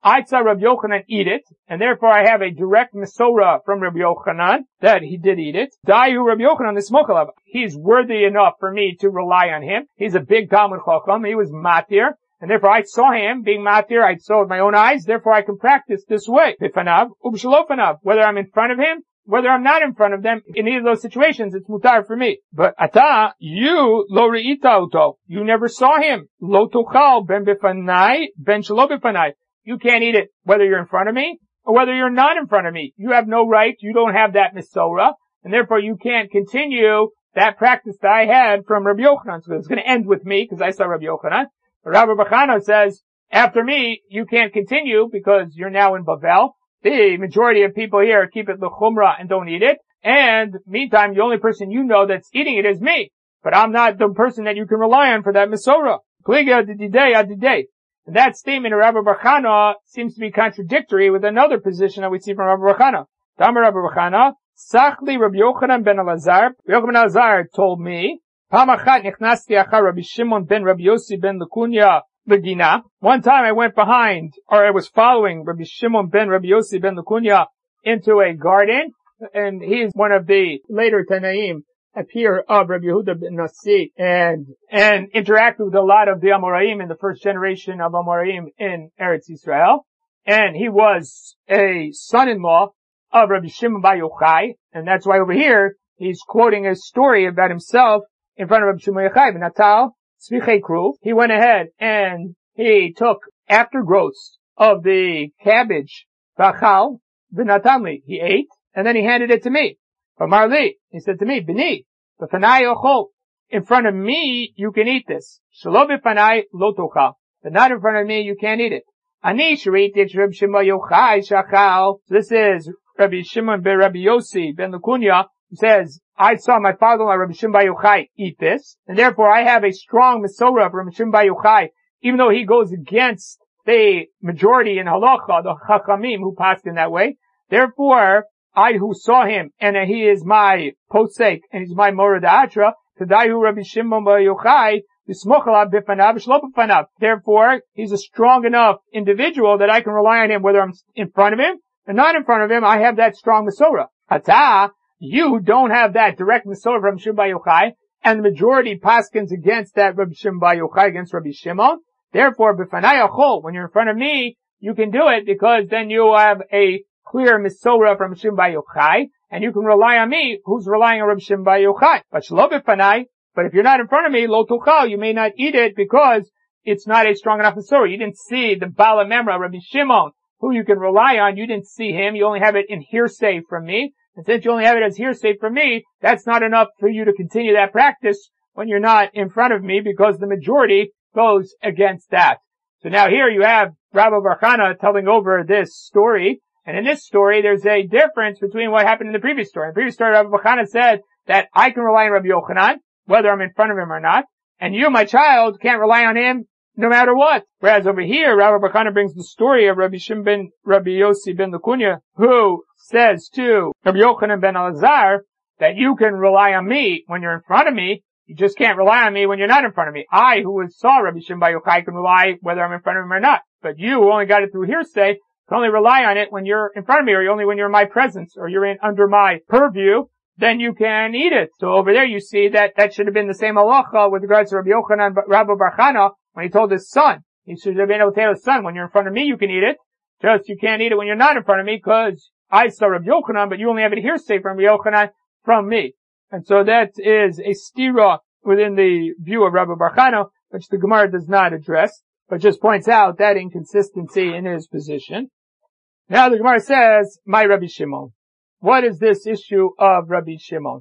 I saw Rabbi Yochanan eat it, and therefore I have a direct Mesorah from Rabbi Yochanan that he did eat it. Dayu Rabbi Yochanan the Smokalav. He's worthy enough for me to rely on him. He's a big Talmud Chacham. He was matir, and therefore I saw him being matir. I saw with my own eyes. Therefore I can practice this way. Bifanav, ubshalofanav. Whether I'm in front of him, whether I'm not in front of them, in either of those situations, it's mutar for me. But ata, you lo re'ita uto. You never saw him. Lo tuchal ben bifanai, ben shelo bifanai. You can't eat it whether you're in front of me or whether you're not in front of me. You have no right. You don't have that Mesorah, and therefore you can't continue that practice that I had from Rabbi Yochanan. So it's going to end with me because I saw Rabbi Yochanan. But Rabbi Bachana says, after me, you can't continue because you're now in Bavel. The majority of people here keep it l'chumra and don't eat it. And meantime, the only person you know that's eating it is me. But I'm not the person that you can rely on for that Mesorah. Kliga dididei adidei. And that statement of Rabbi Bachana seems to be contradictory with another position that we see from Rabbi Bachana. Tamar Rabbi Bachana, Sachli Rabbi Yochanan ben Elazar. Rabbi Yochanan ben Elazar told me, Pamachat nechnasti achar Rabbi Shimon ben Rabbi Yossi ben Lekunya Begina. One time I went behind, or I was following Rabbi Shimon ben Rabbi Yossi ben Lekunya into a garden, and he is one of the later Tanaim, a peer of Rabbi Yehuda ben Nasi, and, and interacted with a lot of the Amoraim in the first generation of Amoraim in Eretz Yisrael. And he was a son-in-law of Rabbi Shimon bar Yochai, and that's why over here, he's quoting a story about himself in front of Rabbi Shimon bar Yochai. Natal, Tzvichei Kruv. He went ahead and he took aftergrowths of the cabbage, Vachal, V'natamli. He ate, and then he handed it to me. But Marli, he said to me, B'ni, b'fanai ochol. In front of me, you can eat this. Shelo b'fanai lo tochal. But not in front of me, you can't eat it. Ani shariti Rabbi Shimon Yochai shachal. This is Rabbi Shimon ben Rabbi Yossi ben Lekunya, who says, I saw my father-in-law Rabbi Shimon bar Yochai eat this, and therefore I have a strong Mesorah of Rabbi Shimon bar Yochai, even though he goes against the majority in halacha, the chachamim who passed in that way. Therefore, I who saw him, and he is my posek, and he's my Moreh D'Atra, Tadayu Rabbi Shimon bar Yochai, Yismochalav b'fanav shelo b'fanav. Therefore, he's a strong enough individual that I can rely on him whether I'm in front of him or not in front of him. I have that strong Mesorah. Ata, you don't have that direct Mesorah from Shimon bar Yochai, and the majority paskins against that Rabbi Shimon bar Yochai, against Rabbi Shimon. Therefore, b'fanai achol, when you're in front of me, you can do it because then you have a clear Mesorah from Shimon bar Yochai, and you can rely on me, who's relying on Rabbi Shimon bar Yochai. But shelo b'fanai, but if you're not in front of me, lo tuchal, you may not eat it because it's not a strong enough Mesorah. You didn't see the Bala Memra, Rabbi Shimon, who you can rely on. You didn't see him. You only have it in hearsay from me. And since you only have it as hearsay from me, that's not enough for you to continue that practice when you're not in front of me because the majority goes against that. So now here you have Rabbi Bachana telling over this story. And in this story, there's a difference between what happened in the previous story. In the previous story, Rabbi Bachana said that I can rely on Rabbi Yochanan, whether I'm in front of him or not. And you, my child, can't rely on him no matter what. Whereas over here, Rabbi Bachana brings the story of Rabbi Shimon ben Rabbi Yossi ben Lekunya, who says to Rabbi Yochanan ben Elazar that you can rely on me when you're in front of me. You just can't rely on me when you're not in front of me. I, who saw Rabbi Shimon bar Yochai, can rely whether I'm in front of him or not. But you, who only got it through hearsay, can only rely on it when you're in front of me, or only when you're in my presence, or you're in under my purview. Then you can eat it. So over there you see that that should have been the same halacha with regards to Rabbi Yochanan, Rabbi Bachana, when he told his son. He should have been able to tell his son, when you're in front of me, you can eat it. Just you can't eat it when you're not in front of me, because I saw Rabbi Yochanan, but you only have it hearsay from Rabbi Yochanan from me. And so that is a stira within the view of Rabbi Bachana, which the Gemara does not address, but just points out that inconsistency in his position. Now the Gemara says, my Rabbi Shimon. What is this issue of Rabbi Shimon?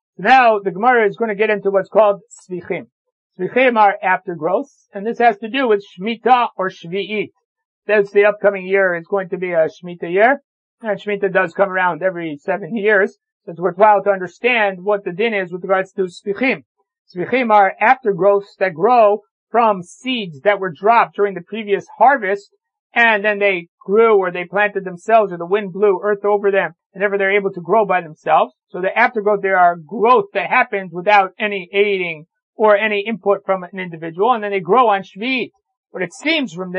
Now the Gemara is going to get into what's called Tzvichim. Tzvichim are aftergrowths, and this has to do with Shemitah or Shvi'it. That's the upcoming year is going to be a Shemitah year, and Shemitah does come around every seven years. So it's worthwhile to understand what the din is with regards to Tzvichim. Tzvichim are aftergrowths that grow from seeds that were dropped during the previous harvest, and then they grew or they planted themselves or the wind blew earth over them, and never they're able to grow by themselves. So the aftergrowth, there are growth that happens without any aiding or any input from an individual, and then they grow on Shvi'it. What it seems from this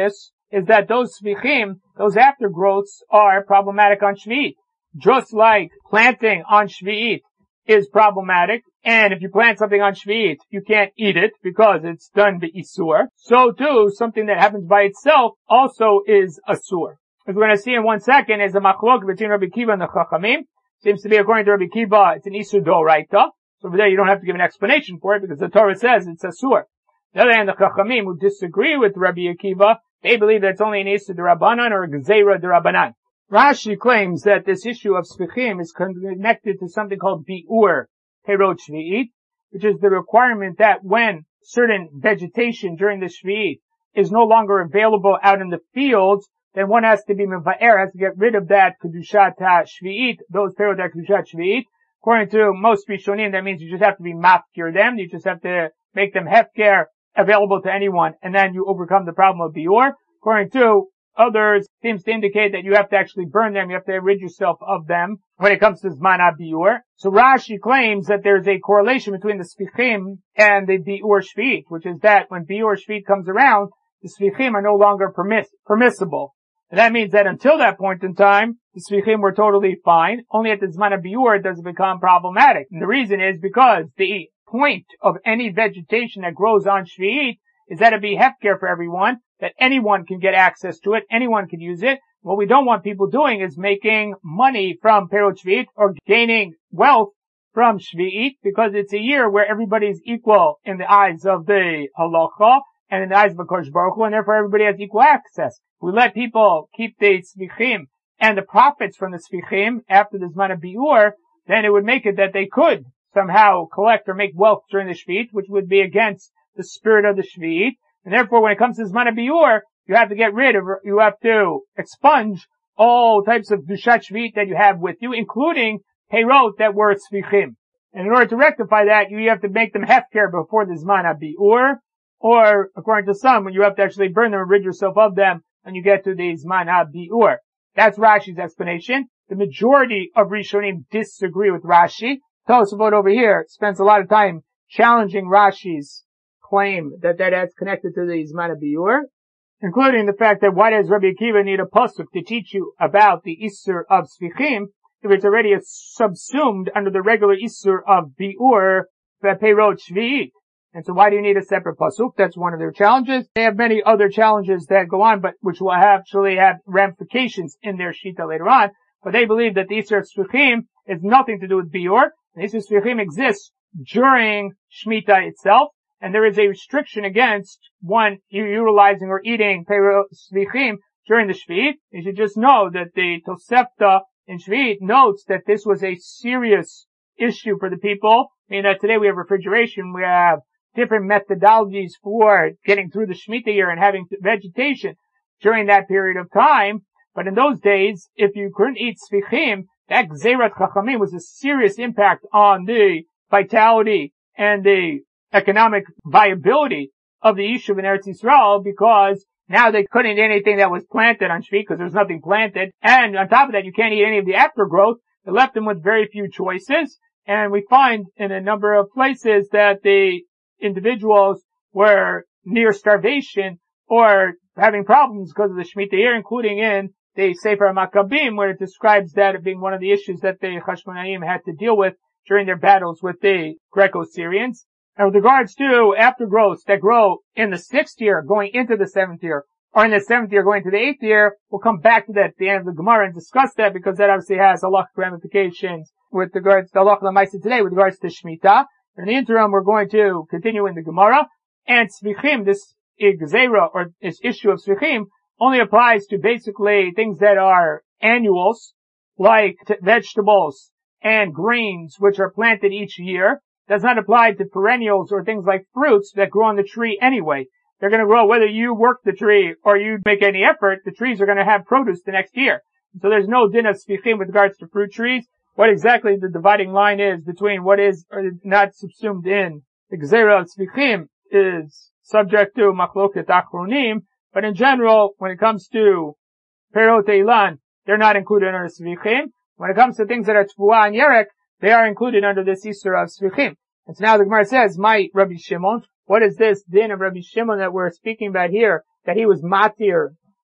is that those svichim, those aftergrowths, are problematic on Shvi'it. Just like planting on Shvi'it is problematic, and if you plant something on Shvi'it, you can't eat it because it's done by Isur. So too, something that happens by itself also is Asur. As we're going to see in one second, is a machlok between Rabbi Kiva and the Chachamim. Seems to be, according to Rabbi Kiva, it's an Isur Doraita. So over there, you don't have to give an explanation for it because the Torah says it's Asur. The other hand, the Chachamim, who disagree with Rabbi Akiva, they believe that it's only an Isur D'Rabbanan or a Gzeira D'Rabbanan. Rashi claims that this issue of Svichim is connected to something called Bi'ur Perot Shvi'it, which is the requirement that when certain vegetation during the Shvi'it is no longer available out in the fields, then one has to be Meva'er, has to get rid of that Kedushat HaShvi'it, those Perot HaKedushat Shvi'it. According to most Rishonim, that means you just have to be mafkir them, you just have to make them hefker, available to anyone, and then you overcome the problem of Bi'ur. According to others, seems to indicate that you have to actually burn them, you have to rid yourself of them when it comes to Zman HaBi'ur. So Rashi claims that there's a correlation between the Svichim and the Bi'ur Shvi'it, which is that when Bi'ur Shvi'it comes around, the Svichim are no longer permiss- permissible. And that means that until that point in time, the Svichim were totally fine. Only at the Zman HaBi'ur does it become problematic. And the reason is because the point of any vegetation that grows on Shvi'it is that it be hefker for everyone, that anyone can get access to it, anyone can use it. What we don't want people doing is making money from Perot Shvi'it or gaining wealth from Shvi'it, because it's a year where everybody's equal in the eyes of the halacha and in the eyes of the Kodesh Baruch Hu, and therefore everybody has equal access. We let people keep the Svichim and the profits from the Svichim after the Zman HaBi'ur, then it would make it that they could somehow collect or make wealth during the Shvi'it, which would be against the spirit of the Shvi'it. And therefore, when it comes to Zman HaBi'ur, you have to get rid of, you have to expunge all types of Dushat Shvi'it that you have with you, including Perot that were Svichim. And in order to rectify that, you have to make them hefker before the Zman HaBi'ur, or, according to some, you have to actually burn them and rid yourself of them, and you get to the Zman HaBi'ur. That's Rashi's explanation. The majority of Rishonim disagree with Rashi. Tosafot over here spends a lot of time challenging Rashi's claim that that is connected to the Zman HaBi'ur, including the fact that why does Rabbi Akiva need a pasuk to teach you about the Isur of Svichim if it's already subsumed under the regular Isur of Bi'ur Perot Shvi'it? And so why do you need a separate pasuk? That's one of their challenges. They have many other challenges that go on, but which will actually have ramifications in their shita later on. But they believe that the Isur of Svichim is nothing to do with Bi'ur. The Isur of Svichim exists during Shemitah itself, and there is a restriction against one utilizing or eating Perot Svichim during the Shvi'it. You should just know that the Tosefta in Shvi'it notes that this was a serious issue for the people. I mean, that today we have refrigeration, we have different methodologies for getting through the Shemitah year and having vegetation during that period of time. But in those days, if you couldn't eat Svichim, that Gzeirat Chachamim was a serious impact on the vitality and the economic viability of the Yishuv in Eretz Yisrael, because now they couldn't eat anything that was planted on Shvi'it because there's nothing planted. And on top of that, you can't eat any of the aftergrowth. It left them with very few choices. And we find in a number of places that the individuals were near starvation or having problems because of the Shemitah year, including in the Sefer Maccabim, where it describes that as being one of the issues that the Chashmonaim had to deal with during their battles with the Greco-Syrians. And with regards to aftergrowths that grow in the sixth year going into the seventh year, or in the seventh year going to the eighth year, we'll come back to that at the end of the Gemara and discuss that, because that obviously has halachic ramifications with regards to halacha l'maisa today, with regards to Shemitah. In the interim, we're going to continue in the Gemara, and Svichim, this Gzeira, or this issue of Svichim, only applies to basically things that are annuals, like t- vegetables and grains, which are planted each year. Does not apply to perennials or things like fruits that grow on the tree anyway. They're going to grow whether you work the tree or you make any effort. The trees are going to have produce the next year. So there's no din of Svichim with regards to fruit trees. What exactly the dividing line is between what is or not subsumed in the Gzeira of Svichim is subject to Machloket Achronim. But in general, when it comes to Perot Eilan, they're not included under Svichim. When it comes to things that are Tfuah and Yerek, they are included under this Isur of Svichim. And so now the Gemara says, my Rabbi Shimon, what is this din of Rabbi Shimon that we're speaking about here, that he was matir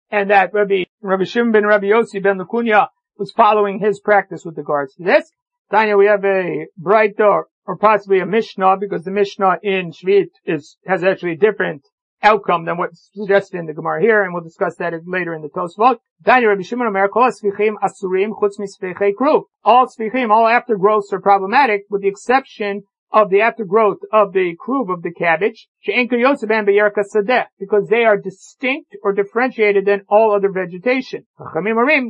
and that Rabbi, Rabbi Shimon ben Rabbi Yossi ben Lakunya was following his practice with regards to this. Tanya, we have a Braita, or possibly a Mishnah, because the Mishnah in Shvit is, has actually a different outcome than what's suggested in the Gemara here, and we'll discuss that later in the Tosfot. Tanya, Rabbi Shimon Omer, Kol Sfichim Asurim Chutz Misfechei Kruv. All Sfichim, all aftergrowths are problematic, with the exception of the aftergrowth of the kruv of the cabbage, because they are distinct or differentiated than all other vegetation. That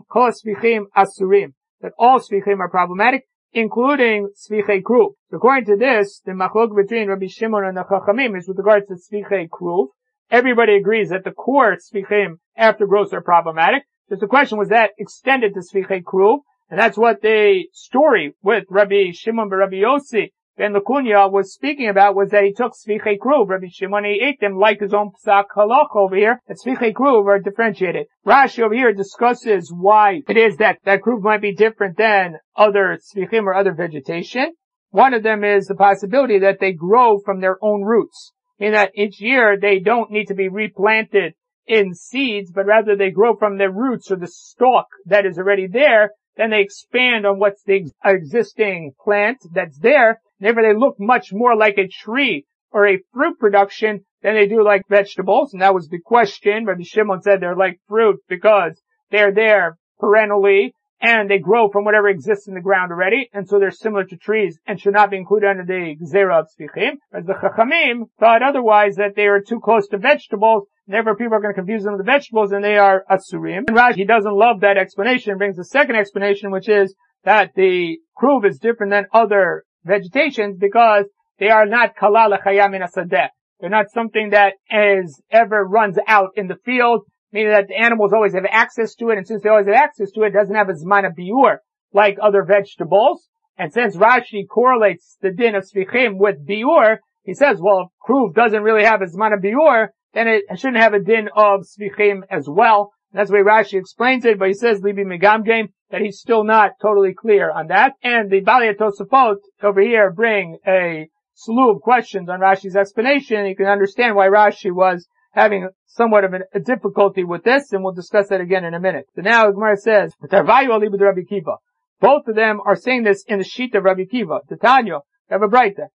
all sfichim are problematic, including sfichei kruv. So according to this, the machlok between Rabbi Shimon and the Chachamim is with regards to sfichei kruv. Everybody agrees that the core sfichim aftergrowths are problematic. Just the question, was that extended to sfichei kruv? And that's what the story with Rabbi Shimon ben Rabbi Yossi Ben Lakunya was speaking about, was that he took Sfichei Kruv. Rabbi Shimon, he ate them like his own Psak Halach over here, that Sfichei Kruv are differentiated. Rashi over here discusses why it is that that Kruv might be different than other Sfichim or other vegetation. One of them is the possibility that they grow from their own roots, in that each year they don't need to be replanted in seeds, but rather they grow from their roots or the stalk that is already there, then they expand on what's the existing plant that's there. Therefore, they look much more like a tree or a fruit production than they do like vegetables. And that was the question. Rabbi Shimon said they're like fruit because they're there perennially and they grow from whatever exists in the ground already. And so they're similar to trees and should not be included under the Gzera of Sfichim. As the Chachamim thought otherwise, that they are too close to vegetables. Therefore, people are going to confuse them with the vegetables and they are Asurim. And Rashi doesn't love that explanation. Brings the second explanation, which is that the kruv is different than other vegetations because they are not kala l'chaya min hasadeh. They're not something that is ever runs out in the field, meaning that the animals always have access to it, and since they always have access to it, it doesn't have a zman of biur like other vegetables. And since Rashi correlates the din of sfichim with biur, he says, well, if kruv doesn't really have a zman of biur, then it shouldn't have a din of sfichim as well. And that's the way Rashi explains it, but he says, Libi Megamgem, that he's still not totally clear on that. And the Balei Tosafot over here bring a slew of questions on Rashi's explanation. You can understand why Rashi was having somewhat of a difficulty with this, and we'll discuss that again in a minute. So now Gemara says, Rabbi Kiva. Both of them are saying this in the sheet of Rabbi Kiva. Titania, have a brighter.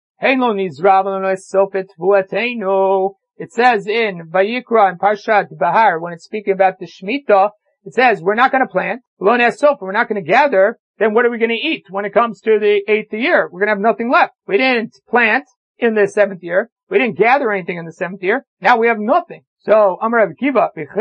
It says in Vayikra and Parshat Bahar, when it's speaking about the Shemitah, it says, we're not going to plant, we're not going to gather, then what are we going to eat when it comes to the eighth year? We're going to have nothing left. We didn't plant in the seventh year. We didn't gather anything in the seventh year. Now we have nothing. So, Amar Rabbi Kiva, if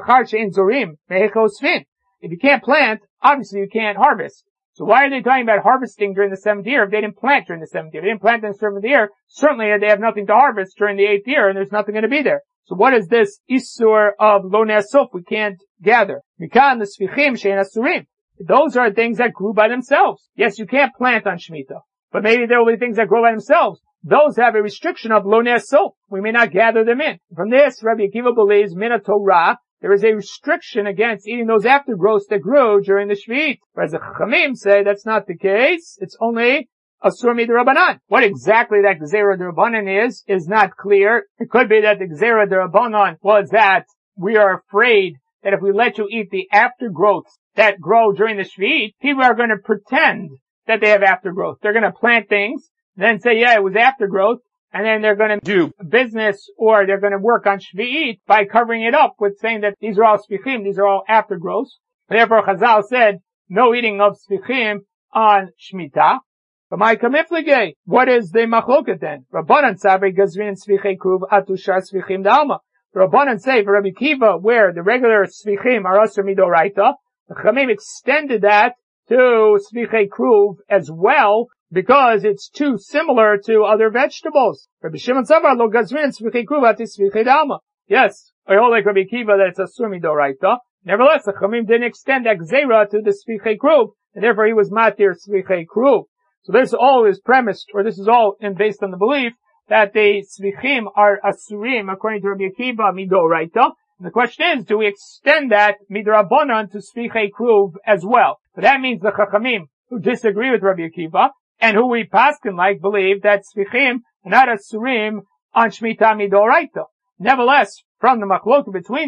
you can't plant, obviously you can't harvest. So why are they talking about harvesting during the seventh year if they didn't plant during the seventh year? If they didn't plant in the seventh year, certainly they have nothing to harvest during the eighth year and there's nothing going to be there. So what is this Isur of Lo Ne'asuf? We can't gather. Mikan the Sfichim Shein Asurim. Those are things that grew by themselves. Yes, you can't plant on Shemitah, but maybe there will be things that grow by themselves. Those have a restriction of Lo Ne'asuf. We may not gather them in. From this, Rabbi Akiva believes Min Torah, there is a restriction against eating those aftergrowths that grew during the Shvit. Whereas the Chachamim say that's not the case. It's only Asur Midrabanan. What exactly that Gzera D'Rabbanan is, is not clear. It could be that the Gzera D'Rabbanan was that we are afraid that if we let you eat the aftergrowths that grow during the Shvit, people are going to pretend that they have aftergrowth. They're going to plant things, then say, yeah, it was aftergrowth, and then they're going to do business or they're going to work on Shvi'it by covering it up with saying that these are all Sfichim, these are all aftergrowths. Therefore, Chazal said, no eating of Sfichim on Shemitah. But my kamiflige, what is the machloket then? Rabbanan sabri gazrin Sfichei kruv atushar Sfichim d'alma. Rabbanan say for Rabbi Kiva, where the regular Sfichim are asur midoraita, the Chamim extended that to Sfichei kruv as well, because it's too similar to other vegetables. Rabbi Shimon Savar lo gazrin Sfichei kruv ati Sfichei d'alma. Yes, I hold like Rabbi Kiva that it's asur midoraita. Nevertheless, the Chamim didn't extend that gzera to the Sfichei kruv, and therefore he was matir Sfichei kruv. So this all is premised, or this is all in, based on the belief that the Sfichim are Asurim, according to Rabbi Akiva, Midoraita. And the question is, do we extend that Midrabanan to Sfichei kruv as well? So that means the Chachamim, who disagree with Rabbi Akiva, and who we paskin like, believe that Sfichim are not Asurim on Shemitah Midoraita. Nevertheless, from the machlok between them,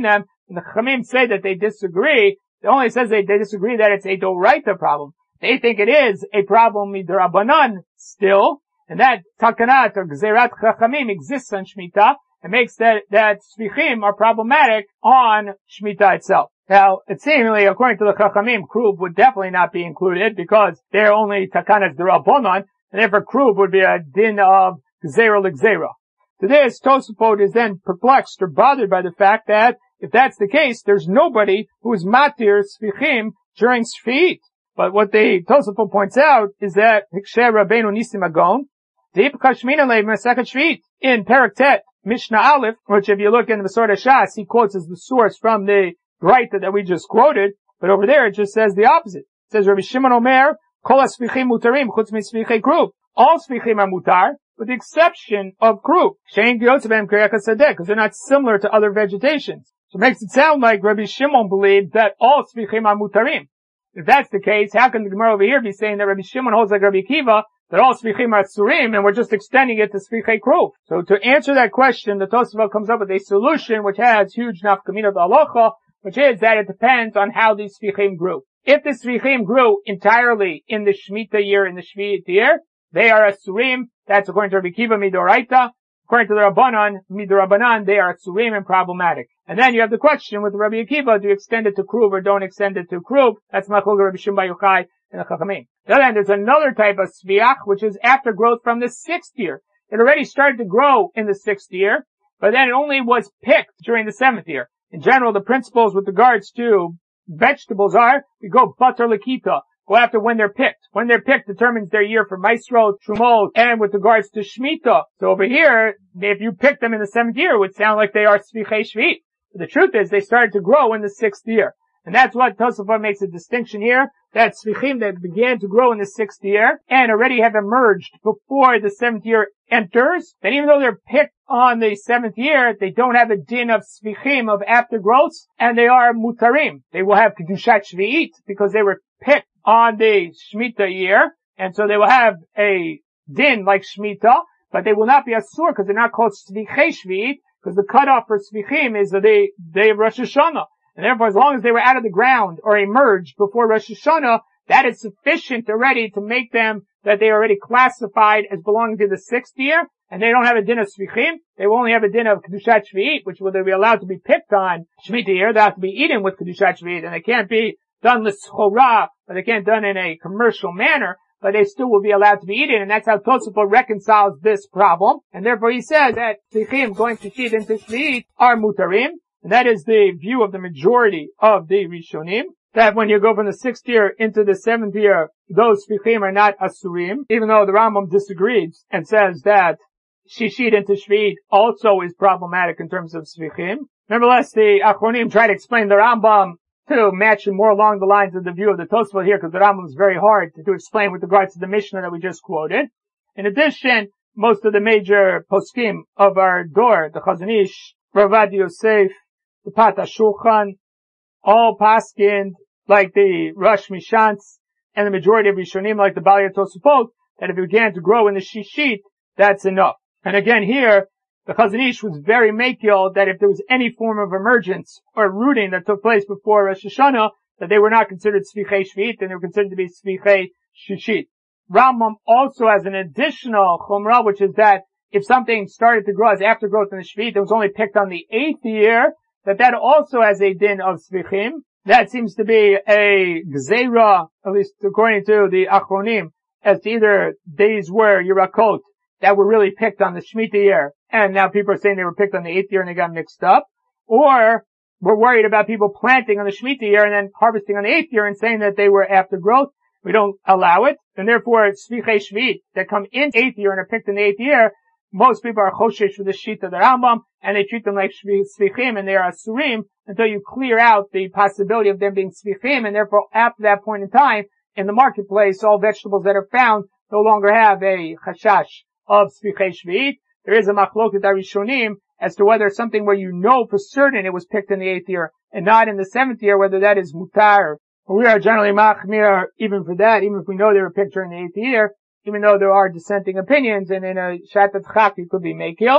And the Chachamim say that they disagree. It only says they, they disagree that it's a Doraita problem. They think it is a problem midrabanan still, and that takanat or gzerat Chachamim exists on Shemitah, and makes that, that Sfichim are problematic on Shemitah itself. Now, it seemingly, according to the Chachamim, Kruv would definitely not be included because they're only takanat derabanan, and therefore Kruv would be a din of gzera l'gzera. To this, Tosafot is then perplexed or bothered by the fact that if that's the case, there's nobody who is matir Sfichim during Shvi'it. But what the Tosafot points out is that Hiksher Rabbeinu Nisim Agon, Deipka Shmina Lev Masechet Shvi'it, in Perek Tet, Mishnah Aleph, which if you look in the Masor Shas, he quotes as the source from the Breita that we just quoted, but over there it just says the opposite. It says Rabbi Shimon Omer, Kol HaSfichim Mutarim, Chutz MiSfichei Kruv. All Sfichim are mutar, with the exception of Kruv. Shein Gyotzebem Kriyaka Sadeh, because they're not similar to other vegetations. So it makes it sound like Rabbi Shimon believed that all Sfichim are mutarim. If that's the case, how can the Gemara over here be saying that Rabbi Shimon holds like Rabbi Kiva, that all Sfichim are Tsurim, and we're just extending it to Sfichei Kruv? So to answer that question, the Tosafot comes up with a solution which has huge nafkamina to halacha, which is that it depends on how these Sfichim grew. If the Sfichim grew entirely in the Shemitah year, in the Shvi'it year, they are Asurim. That's according to Rabbi Kiva Midoraita. According to the Rabbanan, Midorabanan, they are Asurim and problematic. And then you have the question with Rabbi Akiva, do you extend it to Kruv or don't extend it to Kruv? That's Machloka Rabbi Shimon Bar Yochai and the Chachamim. Then there's another type of Sviach, which is after growth from the sixth year. It already started to grow in the sixth year, but then it only was picked during the seventh year. In general, the principles with regards to vegetables are, we go Batar Lakita, go after when they're picked. When they're picked determines their year for Maestro, Trumot, and with regards to Shemitah. So over here, if you pick them in the seventh year, it would sound like they are Svichei Shvi'it. But the truth is, they started to grow in the sixth year. And that's what Tosafot makes a distinction here, that Svichim that began to grow in the sixth year, and already have emerged before the seventh year enters, then even though they're picked on the seventh year, they don't have a din of Svichim, of aftergrowths, and they are Mutarim. They will have Kedushat Shvi'it, because they were picked on the Shemitah year, and so they will have a din like Shemitah, but they will not be Asur, because they're not called Svichei Shvi'it, because the cutoff for Svichim is the day, day of Rosh Hashanah. And therefore, as long as they were out of the ground or emerged before Rosh Hashanah, that is sufficient already to make them that they are already classified as belonging to the sixth year, and they don't have a din of Svichim. They will only have a din of Kedushat Shvi'it, which will they be allowed to be picked on Shemitah year. They have to be eaten with Kedushat Shvi'it, and they can't be done l'schora, or they can't done in a commercial manner, but they still will be allowed to be eaten, and that's how Tosafot reconciles this problem. And therefore he says that Svichim going to feed into Shvi'it are mutarim. And that is the view of the majority of the Rishonim, that when you go from the sixth year into the seventh year, those Svichim are not Asurim, even though the Rambam disagrees and says that Shishit into Shvi'it also is problematic in terms of Svichim. Nevertheless, the Achronim try to explain the Rambam to match more along the lines of the view of the Tosafot here, because the Rambam is very hard to, to explain with regards to the Mishnah that we just quoted. In addition, most of the major poskim of our Dor, the Chazon Ish, Rav Ovadia Yosef, the Pat HaShulchan, all paskind, like the Rosh Mishantz, and the majority of Rishonim, like the Balei Tosafot, that if it began to grow in the Shishit, that's enough. And again here, the Chazon Ish was very makil that if there was any form of emergence or rooting that took place before Rosh Hashanah, that they were not considered Svichei Shvi'it, and they were considered to be Svichei Shishit. Rambam also has an additional chumrah, which is that if something started to grow as aftergrowth in the Shvi'it, it was only picked on the eighth year, that that also has a din of Svichim. That seems to be a gzeira, at least according to the Achronim, as to either these were Yerakot that were really picked on the Shemitah year, and now people are saying they were picked on the eighth year and they got mixed up, or we're worried about people planting on the Shemitah year and then harvesting on the eighth year and saying that they were after growth. We don't allow it, and therefore Svichei Shvi'it that come in eighth year and are picked in the eighth year, most people are choshesh for the sheet of the Rambam, and they treat them like Svichim, and they are Asurim, until you clear out the possibility of them being Svichim, and therefore after that point in time, in the marketplace, all vegetables that are found no longer have a chashash of Svichei Shvi'it. There is a machloket Rishonim as to whether something where you know for certain it was picked in the eighth year, and not in the seventh year, whether that is mutar. We are generally machmir even for that, even if we know they were picked during the eighth year, even though there are dissenting opinions, and in a shatat chak it could be mekil.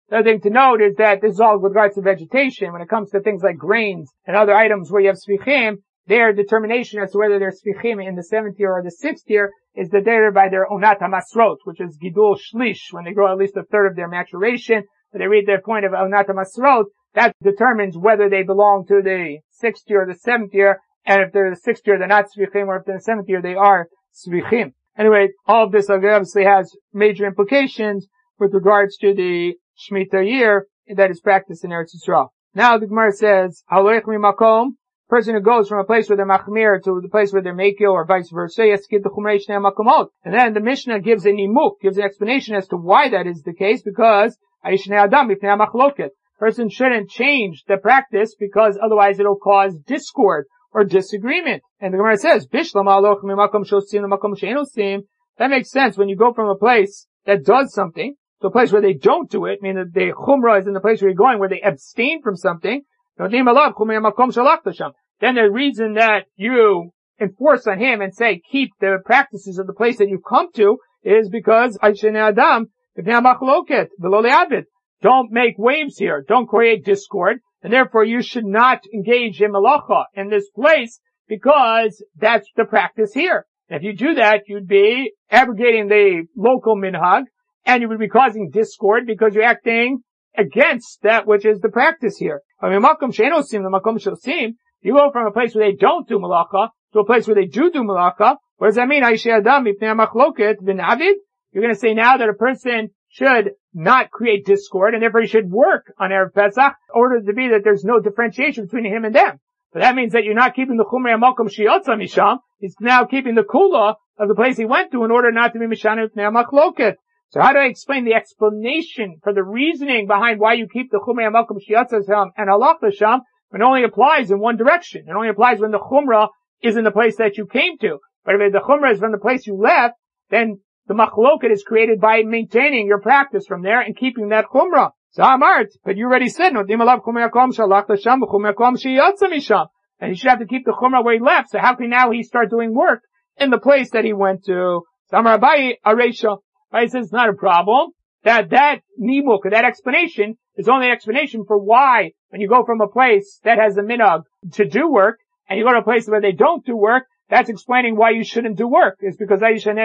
The other thing to note is that this is all with regards to vegetation. When it comes to things like grains and other items where you have sfichim, their determination as to whether they're sfichim in the seventh year or the sixth year is determined by their onat hamasrot, which is gidul shlish, when they grow at least a third of their maturation. When they reach their point of onat hamasrot, that determines whether they belong to the sixth year or the seventh year, and if they're the sixth year, they're not svichim, or if they're the seventh year, they are svichim. Anyway, all of this obviously has major implications with regards to the Shemitah year that is practiced in Eretz Yisrael. Now the Gemara says, Haloich mimakom, person who goes from a place where they're machmir to the place where they're mekil, or vice versa, yaskid the chumrei shnei makomot. And then the Mishnah gives a nimuk, gives an explanation as to why that is the case, because Aishnei Adam ifnei machloket. Person shouldn't change the practice because otherwise it'll cause discord or disagreement. And the Gemara says, Bishlam aloch mimakom shosim lemakom she'eno sim. That makes sense. When you go from a place that does something to a place where they don't do it, meaning that the chumrah is in the place where you're going, where they abstain from something, then the reason that you enforce on him and say, keep the practices of the place that you've come to, is because Adam, don't make waves here, don't create discord, and therefore you should not engage in malacha in this place because that's the practice here. If you do that, you'd be abrogating the local minhag, and you would be causing discord because you're acting against that which is the practice here. You go from a place where they don't do malacha to a place where they do do malacha. What does that mean? You're going to say now that a person should not create discord, and therefore he should work on Erev Pesach in order to be that there's no differentiation between him and them. But that means that you're not keeping the chumrei makom sheyotza misham. He's now keeping the kula of the place he went to in order not to be mishana pnei machloket. So how do I explain the explanation for the reasoning behind why you keep the chumrei makom sheyotza sham and halacha sham when it only applies in one direction? It only applies when the chumrah is in the place that you came to. But if the chumrah is from the place you left, then the machloket is created by maintaining your practice from there and keeping that chumrah. So Amart, but you already said, and you should have to keep the chumrah where he left. So how can now he start doing work in the place that he went to? So Amar Abaye, Aresha, Abaye says it's not a problem. That, that nimuk, that explanation is only an explanation for why when you go from a place that has the minhag to do work, and you go to a place where they don't do work, that's explaining why you shouldn't do work. It's because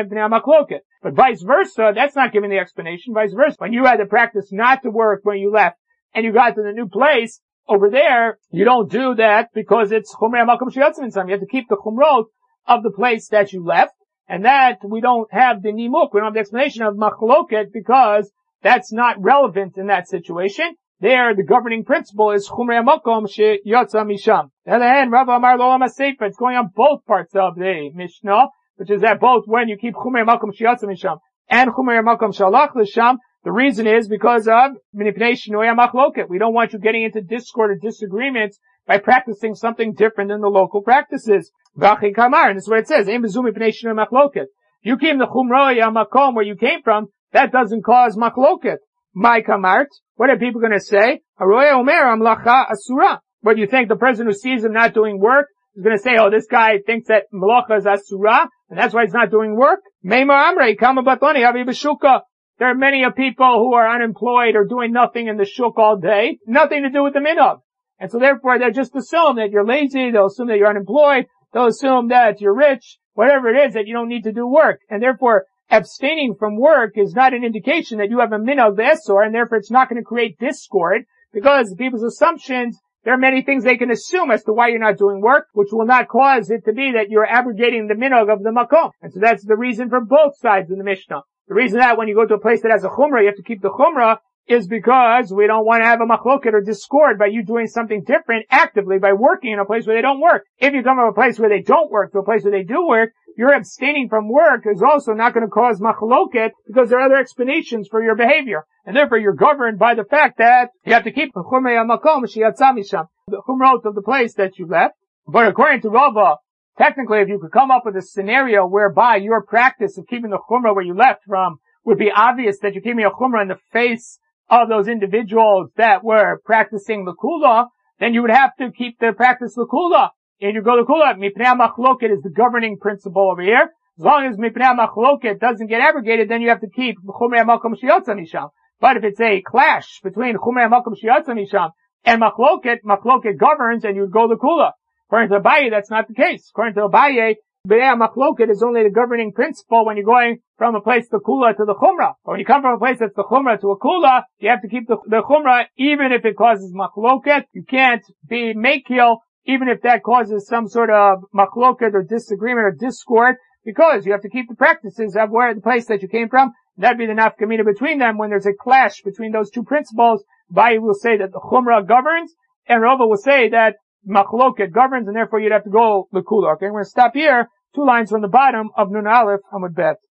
But vice versa, that's not giving the explanation. Vice versa, when you had to practice not to work when you left, and you got to the new place, over there, you don't do that because it's chumrei makom sheyotzim insam. You have to keep the chumrot of the place that you left, and that we don't have the nimuk, we don't have the explanation of machloket because that's not relevant in that situation. There, the governing principle is chumrei makom sheyotza misham. On the other hand, Rav Amar lo lama seifa, it's going on both parts of the Mishnah, which is that both when you keep chumrei makom sheyotza misham and chumrei makom shalach l'sham, the reason is because of minipnei shinui machloket. We don't want you getting into discord or disagreements by practicing something different than the local practices. V'achi kamar, and this is what it says, Ein bezu mipnei shinui machloket. You came to chumroi makom where you came from, that doesn't cause machloket. My kamart, what are people going to say? Haroya omer amlacha asura. But you think the person who sees him not doing work is going to say, oh, this guy thinks that malacha is asura, and that's why he's not doing work? Meimar amrei kama batoni havi b'shuka. There are many of people who are unemployed or doing nothing in the shuk all day, nothing to do with the minhag. And so therefore they just assume that you're lazy, they'll assume that you're unemployed, they'll assume that you're rich, whatever it is, that you don't need to do work. And therefore abstaining from work is not an indication that you have a minhag v'esor, and therefore it's not going to create discord, because people's assumptions, there are many things they can assume as to why you're not doing work, which will not cause it to be that you're abrogating the minhag of the makom. And so that's the reason for both sides of the Mishnah. The reason that when you go to a place that has a chumrah, you have to keep the chumrah is because we don't want to have a machloket or discord by you doing something different actively by working in a place where they don't work. If you come from a place where they don't work to a place where they do work, your abstaining from work is also not going to cause machloket because there are other explanations for your behavior. And therefore you're governed by the fact that you have to keep the chumrei hamakom sheyatza misham, the chumrot of the place that you left. But according to Rava, technically if you could come up with a scenario whereby your practice of keeping the chumrah where you left from would be obvious that you're keeping a chumrah in the face of those individuals that were practicing the kula, then you would have to keep the practice the kula. And you go to kula, mipnei machloket is the governing principle over here. As long as mipnei machloket doesn't get abrogated, then you have to keep chumrei makom sheyotza misham. But if it's a clash between Chumrei HaMakom Sheyatza Misham and Machloket, Machloket governs and you would go the Kula. According to Abaye, that's not the case. According to Abaye, B'nei Machloket is only the governing principle when you're going from a place, the Kula, to the Chumrah. But when you come from a place that's the Chumrah to a Kula, you have to keep the, the Chumrah even if it causes Machloket. You can't be Mekil even if that causes some sort of Machloket or disagreement or discord, because you have to keep the practices of where the place that you came from. That'd be the nafkamina between them. When there's a clash between those two principles, Abaye will say that the Chumrah governs, and Rava will say that Machloket governs, and therefore you'd have to go L'Kula. Okay, we're going to stop here. Two lines from the bottom of Nun Aleph Amud Bet.